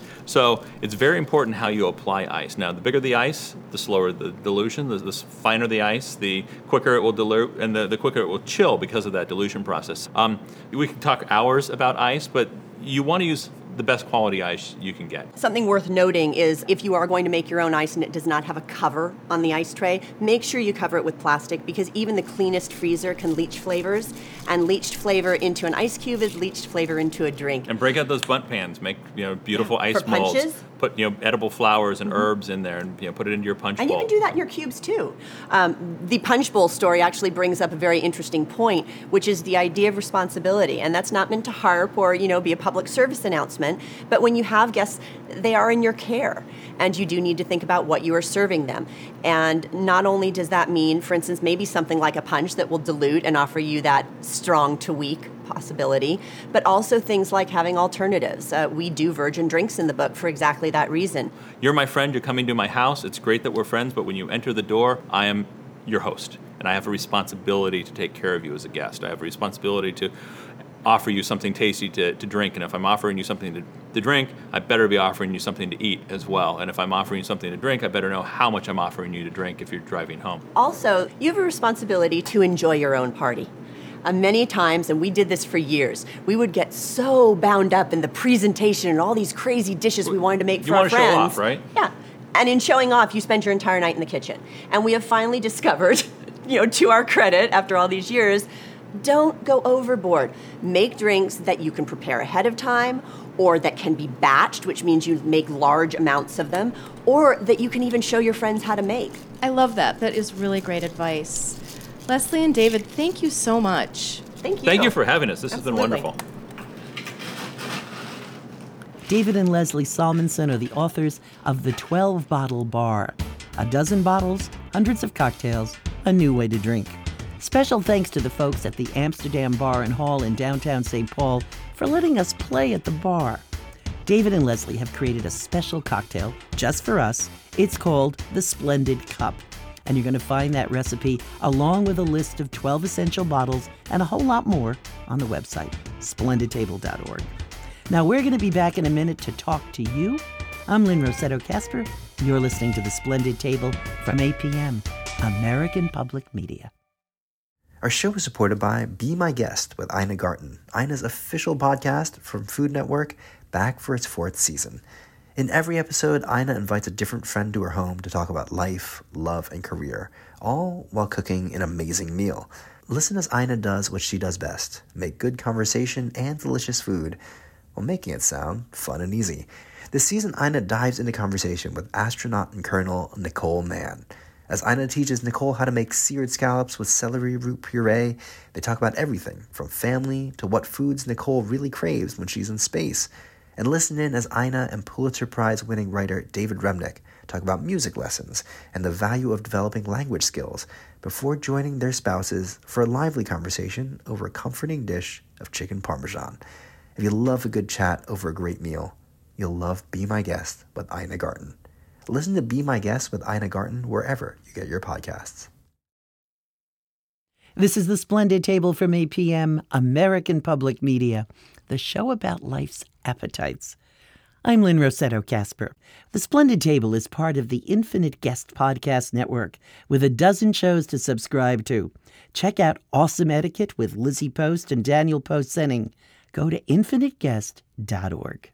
[SPEAKER 3] So it's very important how you apply ice. Now, the bigger the ice, the slower the dilution. The, the finer the ice, the quicker it will dilute, and the, the quicker it will chill because of that dilution process. Um, we can talk hours about ice, but you want to use the best quality ice you can get.
[SPEAKER 11] Something worth noting is if you are going to make your own ice and it does not have a cover on the ice tray, make sure you cover it with plastic, because even the cleanest freezer can leach flavors, and leached flavor into an ice cube is leached flavor into a drink.
[SPEAKER 3] And break out those bundt pans. Make you know beautiful ice
[SPEAKER 11] For
[SPEAKER 3] molds.
[SPEAKER 11] punches?
[SPEAKER 3] Put you know edible flowers and herbs in there, and you know put it into your punch
[SPEAKER 11] And
[SPEAKER 3] bowl.
[SPEAKER 11] you can do that in your cubes too. Um, the punch bowl story actually brings up a very interesting point, which is the idea of responsibility. And that's not meant to harp or you know be a public service announcement, but when you have guests, they are in your care, and you do need to think about what you are serving them. And not only does that mean, for instance, maybe something like a punch that will dilute and offer you that strong to weak possibility, but also things like having alternatives. Uh, we do virgin drinks in the book for exactly that reason.
[SPEAKER 3] You're my friend, you're coming to my house, it's great that we're friends, but when you enter the door, I am your host, and I have a responsibility to take care of you as a guest. I have a responsibility to offer you something tasty to, to drink, and if I'm offering you something to, to drink, I better be offering you something to eat as well. And if I'm offering you something to drink, I better know how much I'm offering you to drink if you're driving home.
[SPEAKER 11] Also, you have a responsibility to enjoy your own party. Uh, many times, and we did this for years, we would get so bound up in the presentation and all these crazy dishes we wanted to make for
[SPEAKER 3] you
[SPEAKER 11] our
[SPEAKER 3] want
[SPEAKER 11] friends.
[SPEAKER 3] to show off, right?
[SPEAKER 11] Yeah. And in showing off, you spend your entire night in the kitchen. And we have finally discovered, you know, to our credit, after all these years, don't go overboard. Make drinks that you can prepare ahead of time, or that can be batched, which means you make large amounts of them, or that you can even show your friends how to make.
[SPEAKER 10] I love that. That is really great advice. Leslie and David, thank you so much.
[SPEAKER 11] Thank you.
[SPEAKER 3] Thank you for having us. This
[SPEAKER 11] Absolutely.
[SPEAKER 3] has been wonderful.
[SPEAKER 2] David and Leslie Salmonson are the authors of The twelve Bottle Bar. A dozen bottles, hundreds of cocktails, a new way to drink. Special thanks to the folks at the Amsterdam Bar and Hall in downtown Saint Paul for letting us play at the bar. David and Leslie have created a special cocktail just for us. It's called the Splendid Cup. And you're going to find that recipe along with a list of twelve essential bottles and a whole lot more on the website, splendid table dot org. Now, we're going to be back in a minute to talk to you. I'm Lynn Rossetto Kasper. You're listening to The Splendid Table from A P M, American Public Media.
[SPEAKER 1] Our show is supported by Be My Guest with Ina Garten, Ina's official podcast from Food Network, back for its fourth season. In every episode, Ina invites a different friend to her home to talk about life, love, and career, all while cooking an amazing meal. Listen as Ina does what she does best, make good conversation and delicious food while making it sound fun and easy. This season, Ina dives into conversation with astronaut and Colonel Nicole Mann. As Ina teaches Nicole how to make seared scallops with celery root puree, they talk about everything from family to what foods Nicole really craves when she's in space. And listen in as Ina and Pulitzer Prize-winning writer David Remnick talk about music lessons and the value of developing language skills before joining their spouses for a lively conversation over a comforting dish of chicken parmesan. If you love a good chat over a great meal, you'll love Be My Guest with Ina Garten. Listen to Be My Guest with Ina Garten wherever you get your podcasts.
[SPEAKER 2] This is The Splendid Table from A P M, American Public Media, the show about life's appetites. I'm Lynn Rossetto Kasper. The Splendid Table is part of the Infinite Guest Podcast Network, with a dozen shows to subscribe to. Check out Awesome Etiquette with Lizzie Post and Daniel Post-Senning. Go to infinite guest dot org.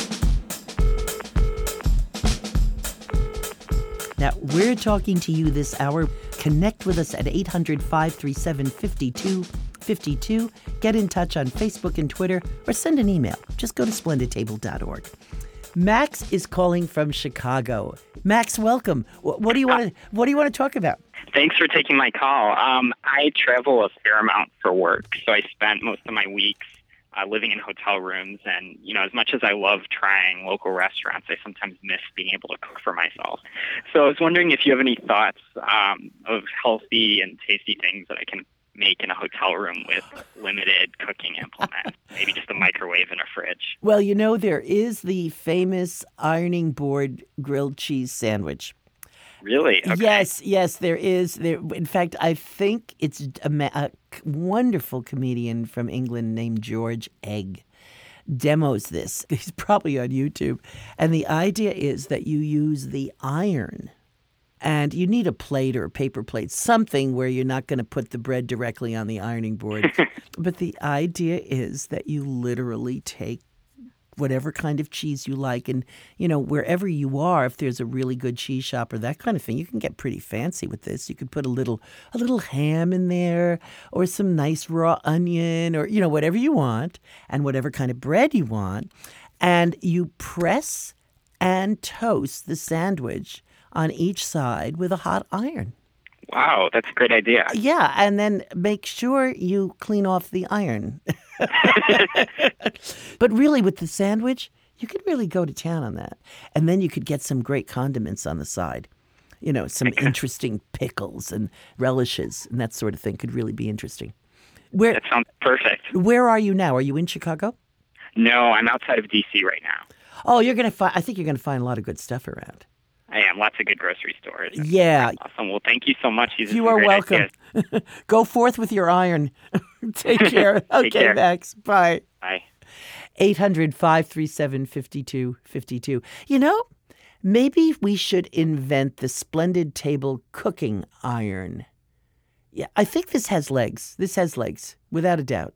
[SPEAKER 2] Now, we're talking to you this hour. Connect with us at eight hundred, five three seven, five two fifty-two. Get in touch on Facebook and Twitter or send an email. Just go to splendid table dot org. Max is calling from Chicago. Max, welcome. What, what do you want to What do you want to talk about?
[SPEAKER 12] Thanks for taking my call. Um, I travel a fair amount for work, so I spent most of my weeks uh, living in hotel rooms. And you know, as much as I love trying local restaurants, I sometimes miss being able to cook for myself. So I was wondering if you have any thoughts um, of healthy and tasty things that I can make in a hotel room with limited cooking implements, maybe just a microwave and a fridge.
[SPEAKER 2] Well, you know, there is the famous ironing board grilled cheese sandwich.
[SPEAKER 12] Really? Okay.
[SPEAKER 2] Yes, yes, there is. There, in fact, I think it's a, ma- a wonderful comedian from England named George Egg demos this. He's probably on YouTube. And the idea is that you use the iron. And you need a plate or a paper plate, something where you're not going to put the bread directly on the ironing board. But the idea is that you literally take whatever kind of cheese you like. And, you know, wherever you are, if there's a really good cheese shop or that kind of thing, you can get pretty fancy with this. You could put a little a little ham in there or some nice raw onion or, you know, whatever you want and whatever kind of bread you want. And you press and toast the sandwich on each side with a hot iron.
[SPEAKER 12] Wow, that's a great idea.
[SPEAKER 2] Yeah, and then make sure you clean off the iron. But really, with the sandwich, you could really go to town on that. And then you could get some great condiments on the side. You know, some interesting pickles and relishes and that sort of thing could really be interesting. Where,
[SPEAKER 12] that sounds perfect.
[SPEAKER 2] Where are you now? Are you in Chicago?
[SPEAKER 12] No, I'm outside of D C right now.
[SPEAKER 2] Oh, you're going to find, I think you're going to find a lot of good stuff around.
[SPEAKER 12] I am. Lots of good grocery stores.
[SPEAKER 2] Yeah.
[SPEAKER 12] Awesome. Well, thank you so much. These
[SPEAKER 2] you
[SPEAKER 12] are,
[SPEAKER 2] are
[SPEAKER 12] great
[SPEAKER 2] welcome. Go forth with your iron. Take care.
[SPEAKER 12] Take
[SPEAKER 2] Okay,
[SPEAKER 12] care.
[SPEAKER 2] Max. Bye.
[SPEAKER 12] Bye.
[SPEAKER 2] eight hundred, five three seven, five two five two. You know, maybe we should invent the Splendid Table cooking iron. Yeah, I think this has legs. This has legs, without a doubt.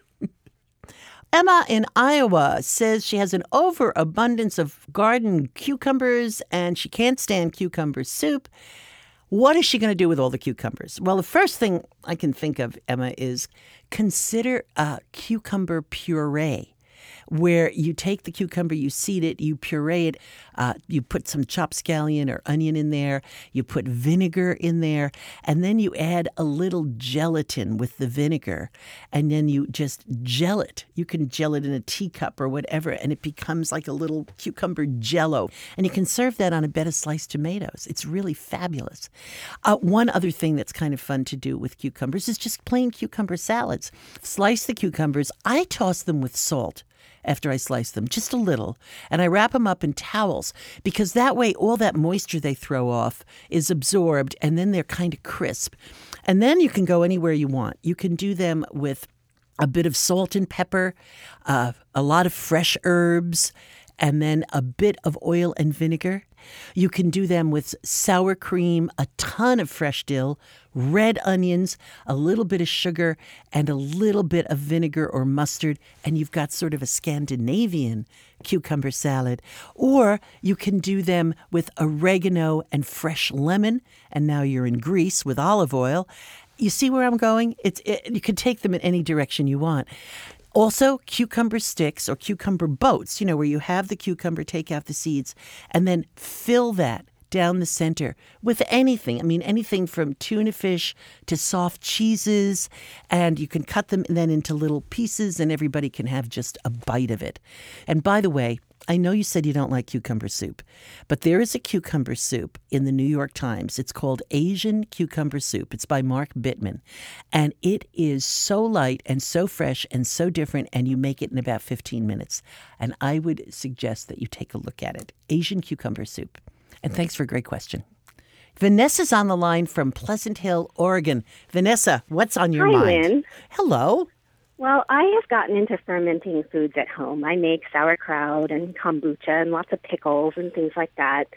[SPEAKER 2] Emma in Iowa says she has an overabundance of garden cucumbers and she can't stand cucumber soup. What is she going to do with all the cucumbers? Well, the first thing I can think of, Emma, is consider a cucumber puree, where you take the cucumber, you seed it, you puree it, uh, you put some chopped scallion or onion in there, you put vinegar in there, and then you add a little gelatin with the vinegar, and then you just gel it. You can gel it in a teacup or whatever, and it becomes like a little cucumber jello. And you can serve that on a bed of sliced tomatoes. It's really fabulous. Uh, one other thing that's kind of fun to do with cucumbers is just plain cucumber salads. Slice the cucumbers. I toss them with salt after I slice them, just a little, and I wrap them up in towels because that way all that moisture they throw off is absorbed and then they're kind of crisp. And then you can go anywhere you want. You can do them with a bit of salt and pepper, uh, a lot of fresh herbs, and then a bit of oil and vinegar. You can do them with sour cream, a ton of fresh dill, red onions, a little bit of sugar, and a little bit of vinegar or mustard, and you've got sort of a Scandinavian cucumber salad. Or you can do them with oregano and fresh lemon, and now you're in Greece with olive oil. You see where I'm going? It's it, you can take them in any direction you want. Also, cucumber sticks or cucumber boats, you know, where you have the cucumber, take out the seeds, and then fill that down the center with anything. I mean, anything from tuna fish to soft cheeses, and you can cut them then into little pieces, and everybody can have just a bite of it. And by the way, I know you said you don't like cucumber soup, but there is a cucumber soup in the New York Times. It's called Asian Cucumber Soup. It's by Mark Bittman. And it is so light and so fresh and so different, and you make it in about fifteen minutes. And I would suggest that you take a look at it. Asian Cucumber Soup. And thanks for a great question. Vanessa's on the line from Pleasant Hill, Oregon. Vanessa, what's on your
[SPEAKER 13] Hi,
[SPEAKER 2] mind?
[SPEAKER 13] Lynn.
[SPEAKER 2] Hello.
[SPEAKER 13] Well, I have gotten into fermenting foods at home. I make sauerkraut and kombucha and lots of pickles and things like that.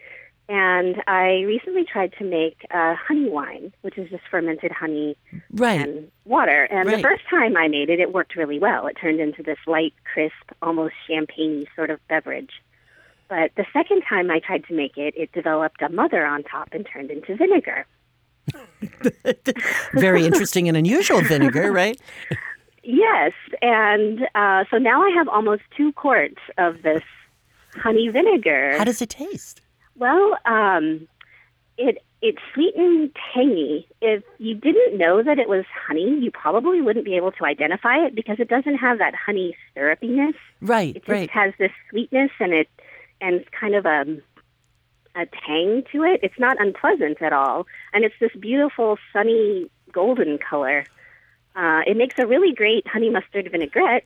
[SPEAKER 13] And I recently tried to make uh, honey wine, which is just fermented honey
[SPEAKER 2] right.
[SPEAKER 13] and water. And
[SPEAKER 2] right.
[SPEAKER 13] the first time I made it, it worked really well. It turned into this light, crisp, almost champagne-y sort of beverage. But the second time I tried to make it, it developed a mother on top and turned into vinegar.
[SPEAKER 2] Very interesting and unusual vinegar, right?
[SPEAKER 13] Yes, and uh, so now I have almost two quarts of this honey vinegar.
[SPEAKER 2] How does it taste?
[SPEAKER 13] Well, um, it it's sweet and tangy. If you didn't know that it was honey, you probably wouldn't be able to identify it because it doesn't have that honey syrupiness.
[SPEAKER 2] Right,
[SPEAKER 13] it just
[SPEAKER 2] right.
[SPEAKER 13] has this sweetness and it and it's kind of a a tang to it. It's not unpleasant at all, and it's this beautiful sunny golden color. Uh, it makes a really great honey mustard vinaigrette,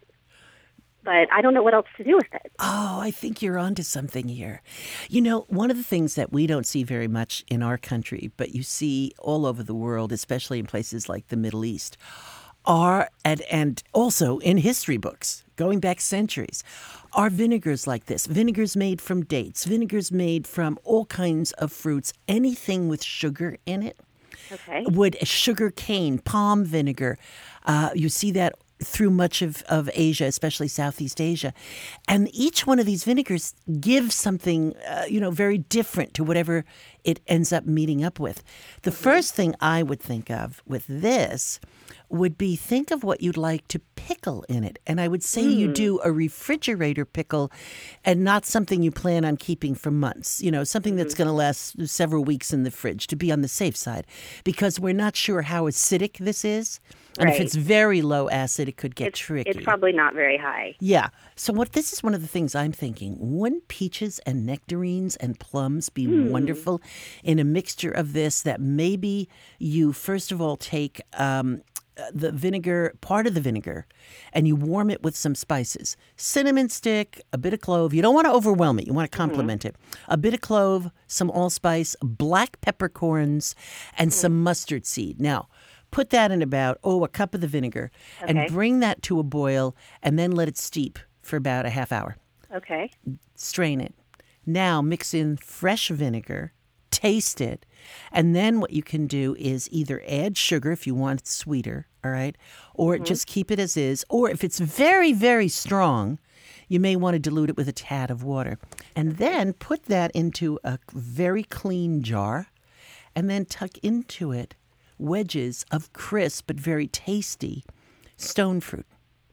[SPEAKER 13] but I don't know what else to do with it.
[SPEAKER 2] Oh, I think you're onto something here. You know, one of the things that we don't see very much in our country, but you see all over the world, especially in places like the Middle East, are, and, and also in history books, going back centuries, are vinegars like this. Vinegars made from dates, vinegars made from all kinds of fruits, anything with sugar in it.
[SPEAKER 13] Okay.
[SPEAKER 2] Would sugar cane, palm vinegar. Uh, you see that through much of, of Asia, especially Southeast Asia. And each one of these vinegars gives something, uh, you know, very different to whatever it ends up meeting up with. The mm-hmm. first thing I would think of with this would be think of what you'd like to pickle in it. And I would say mm. you do a refrigerator pickle and not something you plan on keeping for months. You know, something mm-hmm. that's going to last several weeks in the fridge to be on the safe side because we're not sure how acidic this is. And
[SPEAKER 13] right.
[SPEAKER 2] if it's very low acid, it could get
[SPEAKER 13] it's,
[SPEAKER 2] tricky.
[SPEAKER 13] It's probably not very high.
[SPEAKER 2] Yeah. So what this is one of the things I'm thinking. Wouldn't peaches and nectarines and plums be
[SPEAKER 13] mm.
[SPEAKER 2] wonderful in a mixture of this that maybe you, first of all, take um, the vinegar, part of the vinegar, and you warm it with some spices. Cinnamon stick, a bit of clove. You don't want to overwhelm it. You want to complement mm-hmm. it. A bit of clove, some allspice, black peppercorns, and mm. some mustard seed. Now, put that in about, oh, a cup of the vinegar
[SPEAKER 13] okay.
[SPEAKER 2] and bring that to a boil and then let it steep for about a half hour.
[SPEAKER 13] Okay.
[SPEAKER 2] Strain it. Now mix in fresh vinegar, taste it, and then what you can do is either add sugar if you want it sweeter, all right, or mm-hmm. just keep it as is. Or if it's very, very strong, you may want to dilute it with a tad of water. And then put that into a very clean jar and then tuck into it wedges of crisp but very tasty stone fruit.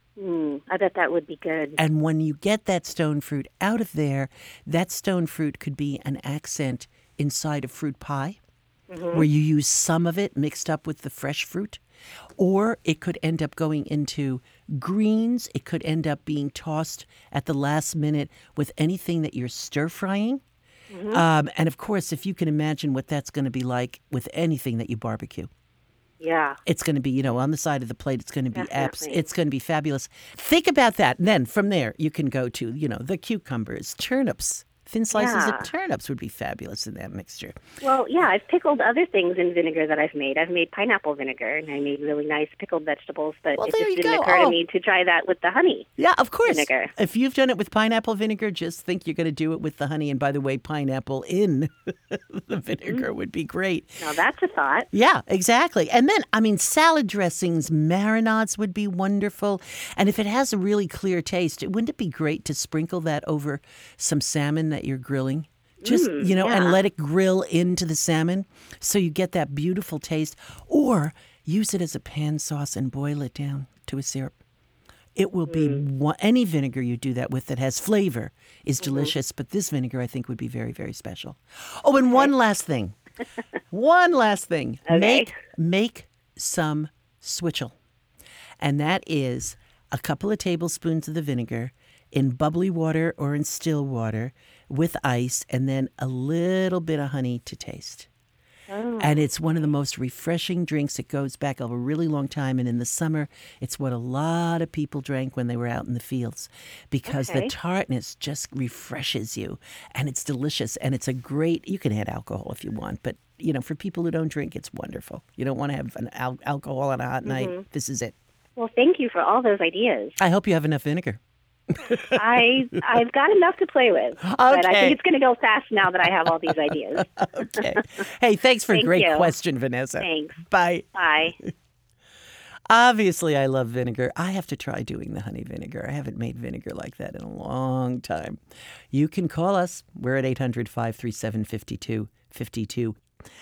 [SPEAKER 13] Mm, I bet that would be good.
[SPEAKER 2] And when you get that stone fruit out of there, that stone fruit could be an accent inside a fruit pie mm-hmm. where you use some of it mixed up with the fresh fruit. Or it could end up going into greens. It could end up being tossed at the last minute with anything that you're stir-frying. Mm-hmm. Um, and, of course, if you can imagine what that's going to be like with anything that you barbecue.
[SPEAKER 13] Yeah.
[SPEAKER 2] It's going to be, you know, on the side of the plate, it's going to be abs- it's going to be fabulous. Think about that. And then from there, you can go to, you know, the cucumbers, turnips. Thin slices
[SPEAKER 13] yeah.
[SPEAKER 2] of turnips would be fabulous in that mixture.
[SPEAKER 13] Well, yeah, I've pickled other things in vinegar that I've made. I've made pineapple vinegar, and I made really nice pickled vegetables, but
[SPEAKER 2] well,
[SPEAKER 13] it just didn't
[SPEAKER 2] go.
[SPEAKER 13] occur
[SPEAKER 2] oh.
[SPEAKER 13] to me to try that with the honey.
[SPEAKER 2] Yeah, of course.
[SPEAKER 13] Vinegar.
[SPEAKER 2] If you've done it with pineapple vinegar, just think you're going to do it with the honey. And by the way, pineapple in the vinegar mm. would be great.
[SPEAKER 13] Now, that's a thought.
[SPEAKER 2] Yeah, exactly. And then, I mean, salad dressings, marinades would be wonderful. And if it has a really clear taste, wouldn't it be great to sprinkle that over some salmon that you're grilling? Just,
[SPEAKER 13] mm,
[SPEAKER 2] you know,
[SPEAKER 13] yeah.
[SPEAKER 2] and let it grill into the salmon so you get that beautiful taste. Or use it as a pan sauce and boil it down to a syrup. It will be mm. one, any vinegar you do that with that has flavor is mm-hmm. delicious. But this vinegar, I think, would be very, very special. Oh, and okay. one last thing. one last thing.
[SPEAKER 13] Okay.
[SPEAKER 2] Make, make some switchel. And that is a couple of tablespoons of the vinegar in bubbly water or in still water with ice, and then a little bit of honey to taste. Oh. And it's one of the most refreshing drinks. It goes back a really long time, and in the summer, it's what a lot of people drank when they were out in the fields because
[SPEAKER 13] okay.
[SPEAKER 2] the tartness just refreshes you, and it's delicious, and it's a great, you can add alcohol if you want, but you know, for people who don't drink, it's wonderful. You don't want to have an al- alcohol on a hot mm-hmm. night. This is it.
[SPEAKER 13] Well, thank you for all those ideas.
[SPEAKER 2] I hope you have enough vinegar.
[SPEAKER 13] I, I've got enough to play with, okay. but I think it's going to go fast now that I have all these ideas.
[SPEAKER 2] Okay. Hey, thanks for
[SPEAKER 13] Thank
[SPEAKER 2] a great
[SPEAKER 13] you.
[SPEAKER 2] question, Vanessa.
[SPEAKER 13] Thanks.
[SPEAKER 2] Bye.
[SPEAKER 13] Bye.
[SPEAKER 2] Obviously, I love vinegar. I have to try doing the honey vinegar. I haven't made vinegar like that in a long time. You can call us. We're at eight hundred, five three seven, five two five two.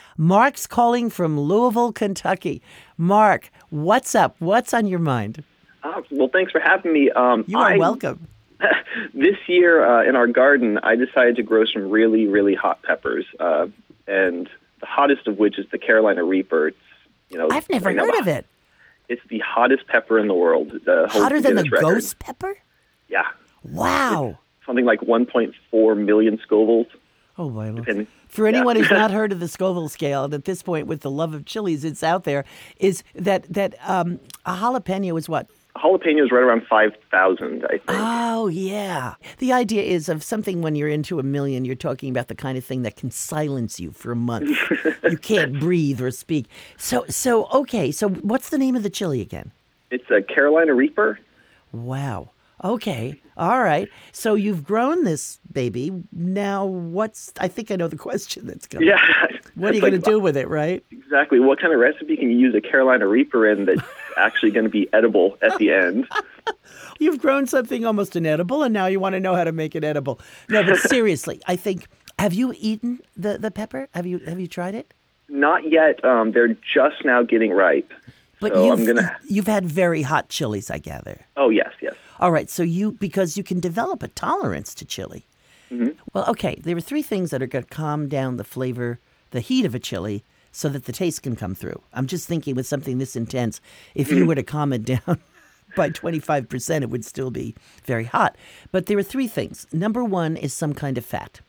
[SPEAKER 2] Mark's calling from Louisville, Kentucky. Mark, what's up? What's on your mind?
[SPEAKER 14] Uh, well, thanks for having me. Um,
[SPEAKER 2] You are
[SPEAKER 14] I,
[SPEAKER 2] welcome.
[SPEAKER 14] This year uh, in our garden, I decided to grow some really, really hot peppers, uh, and the hottest of which is the Carolina Reaper. It's, you know,
[SPEAKER 2] I've never
[SPEAKER 14] right now
[SPEAKER 2] heard
[SPEAKER 14] the-
[SPEAKER 2] of it.
[SPEAKER 14] It's the hottest pepper in the world. The holds
[SPEAKER 2] Hotter than the
[SPEAKER 14] Guinness record.
[SPEAKER 2] ghost pepper?
[SPEAKER 14] Yeah.
[SPEAKER 2] Wow.
[SPEAKER 14] Something like one point four million Scovilles.
[SPEAKER 2] Oh, my Lord.
[SPEAKER 14] Depending-
[SPEAKER 2] For anyone
[SPEAKER 14] yeah.
[SPEAKER 2] who's not heard of the Scoville scale, and at this point with the love of chilies, it's out there, is that, that um, a jalapeno is what?
[SPEAKER 14] Jalapeno is right around five thousand, I think.
[SPEAKER 2] Oh, yeah. The idea is of something when you're into a million, you're talking about the kind of thing that can silence you for a month. You can't breathe or speak. So, so okay, so what's the name of the chili again?
[SPEAKER 14] It's a Carolina Reaper.
[SPEAKER 2] Wow. Okay. All right. So you've grown this baby. Now what's, I think I know the question that's coming.
[SPEAKER 14] Yeah.
[SPEAKER 2] What are you
[SPEAKER 14] It's
[SPEAKER 2] going
[SPEAKER 14] like,
[SPEAKER 2] to do with it, right?
[SPEAKER 14] Exactly. What kind of recipe can you use a Carolina Reaper in that's actually going to be edible at the end?
[SPEAKER 2] You've grown something almost inedible, and now you want to know how to make it edible. No, but seriously, I think, have you eaten the, the pepper? Have you have you tried it?
[SPEAKER 14] Not yet. Um, they're just now getting ripe.
[SPEAKER 2] But
[SPEAKER 14] so
[SPEAKER 2] you've,
[SPEAKER 14] I'm gonna.
[SPEAKER 2] you've had very hot chilies, I gather.
[SPEAKER 14] Oh yes, yes.
[SPEAKER 2] All right, so you, because you can develop a tolerance to chili.
[SPEAKER 14] Mm-hmm.
[SPEAKER 2] Well, okay, there are three things that are going to calm down the flavor, the heat of a chili, so that the taste can come through. I'm just thinking with something this intense, if you were to calm it down by twenty-five percent, it would still be very hot. But there are three things. Number one is some kind of fat,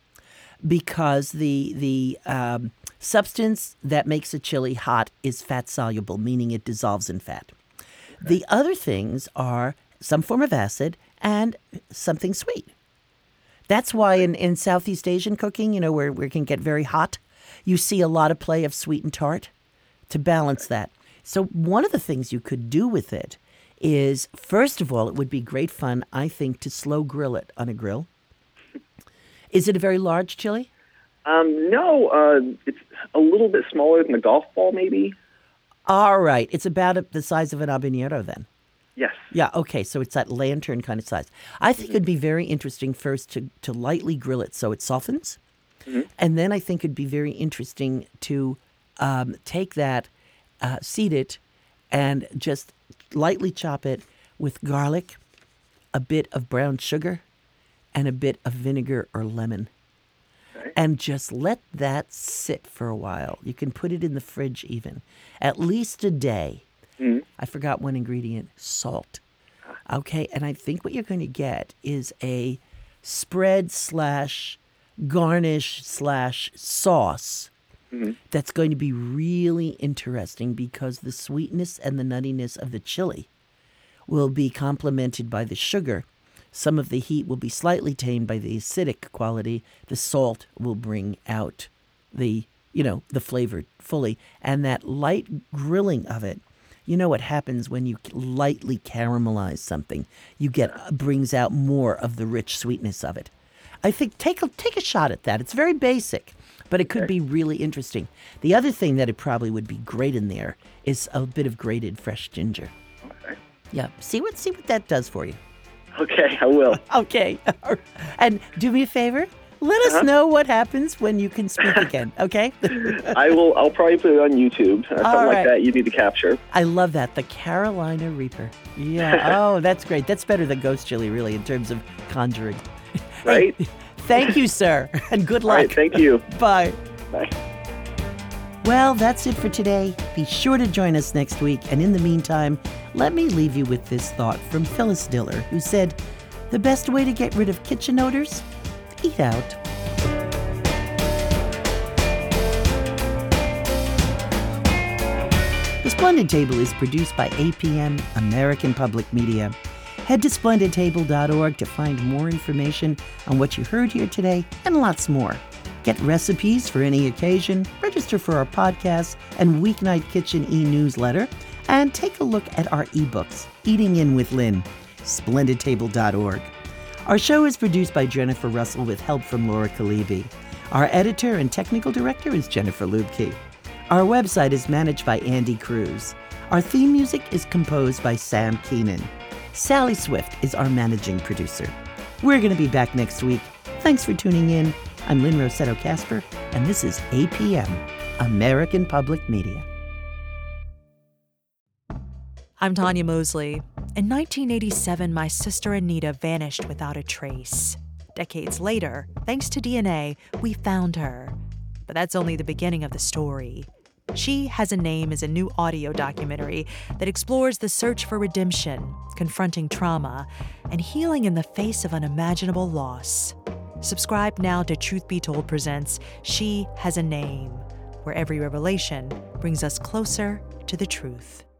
[SPEAKER 2] because the the um, substance that makes a chili hot is fat soluble, meaning it dissolves in fat. The other things are some form of acid and something sweet. That's why in, in Southeast Asian cooking, you know, where, where it can get very hot, you see a lot of play of sweet and tart to balance that. So one of the things you could do with it is, first of all, it would be great fun, I think, to slow grill it on a grill. Is it a very large chili?
[SPEAKER 14] Um, no, uh, it's a little bit smaller than a golf ball, maybe.
[SPEAKER 2] All right. It's about the size of an habanero then.
[SPEAKER 14] Yes.
[SPEAKER 2] Yeah, okay, so it's that lantern kind of size. I think it'd be very interesting first to, to lightly grill it so it softens. Mm-hmm. And then I think it'd be very interesting to um, take that, uh, seed it, and just lightly chop it with garlic, a bit of brown sugar, and a bit of vinegar or lemon. Okay. And just let that sit for a while. You can put it in the fridge even, at least a day. Mm-hmm. I forgot one ingredient, salt. Okay, and I think what you're going to get is a spread slash garnish slash sauce mm-hmm. that's going to be really interesting because the sweetness and the nuttiness of the chili will be complemented by the sugar. Some of the heat will be slightly tamed by the acidic quality. The salt will bring out the, you know, the flavor fully. And that light grilling of it, you know what happens when you lightly caramelize something? You get brings out more of the rich sweetness of it. I think take a take a shot at that. It's very basic, but it could be really interesting. The other thing that it probably would be great in there is a bit of grated fresh ginger.
[SPEAKER 14] Okay.
[SPEAKER 2] Yeah, see what see what that does for you.
[SPEAKER 14] Okay, I will.
[SPEAKER 2] Okay, and do me a favor. Let us uh-huh. know what happens when you can speak again, okay?
[SPEAKER 14] I will. I'll probably put it on YouTube. Uh, something
[SPEAKER 2] right.
[SPEAKER 14] like that you need to capture.
[SPEAKER 2] I love that. The Carolina Reaper. Yeah. Oh, that's great. That's better than ghost chili, really, in terms of conjuring.
[SPEAKER 14] Right?
[SPEAKER 2] Hey, thank you, sir, and good luck.
[SPEAKER 14] All right, thank you.
[SPEAKER 2] Bye.
[SPEAKER 14] Bye.
[SPEAKER 2] Well, that's it for today. Be sure to join us next week. And in the meantime, let me leave you with this thought from Phyllis Diller, who said, the best way to get rid of kitchen odors? Eat out. The Splendid Table is produced by A P M, American Public Media. Head to splendid table dot org to find more information on what you heard here today and lots more. Get recipes for any occasion, register for our podcast and Weeknight Kitchen e-newsletter, and take a look at our ebooks, Eating In with Lynn, splendid table dot org. Our show is produced by Jennifer Russell with help from Laura Kalibi. Our editor and technical director is Jennifer Lubke. Our website is managed by Andy Cruz. Our theme music is composed by Sam Keenan. Sally Swift is our managing producer. We're going to be back next week. Thanks for tuning in. I'm Lynn Rossetto Casper, and this is A P M, American Public Media.
[SPEAKER 15] I'm Tanya Mosley. In nineteen eighty-seven, my sister Anita vanished without a trace. Decades later, thanks to D N A, we found her. But that's only the beginning of the story. She Has a Name is a new audio documentary that explores the search for redemption, confronting trauma, and healing in the face of unimaginable loss. Subscribe now to Truth Be Told presents She Has a Name, where every revelation brings us closer to the truth.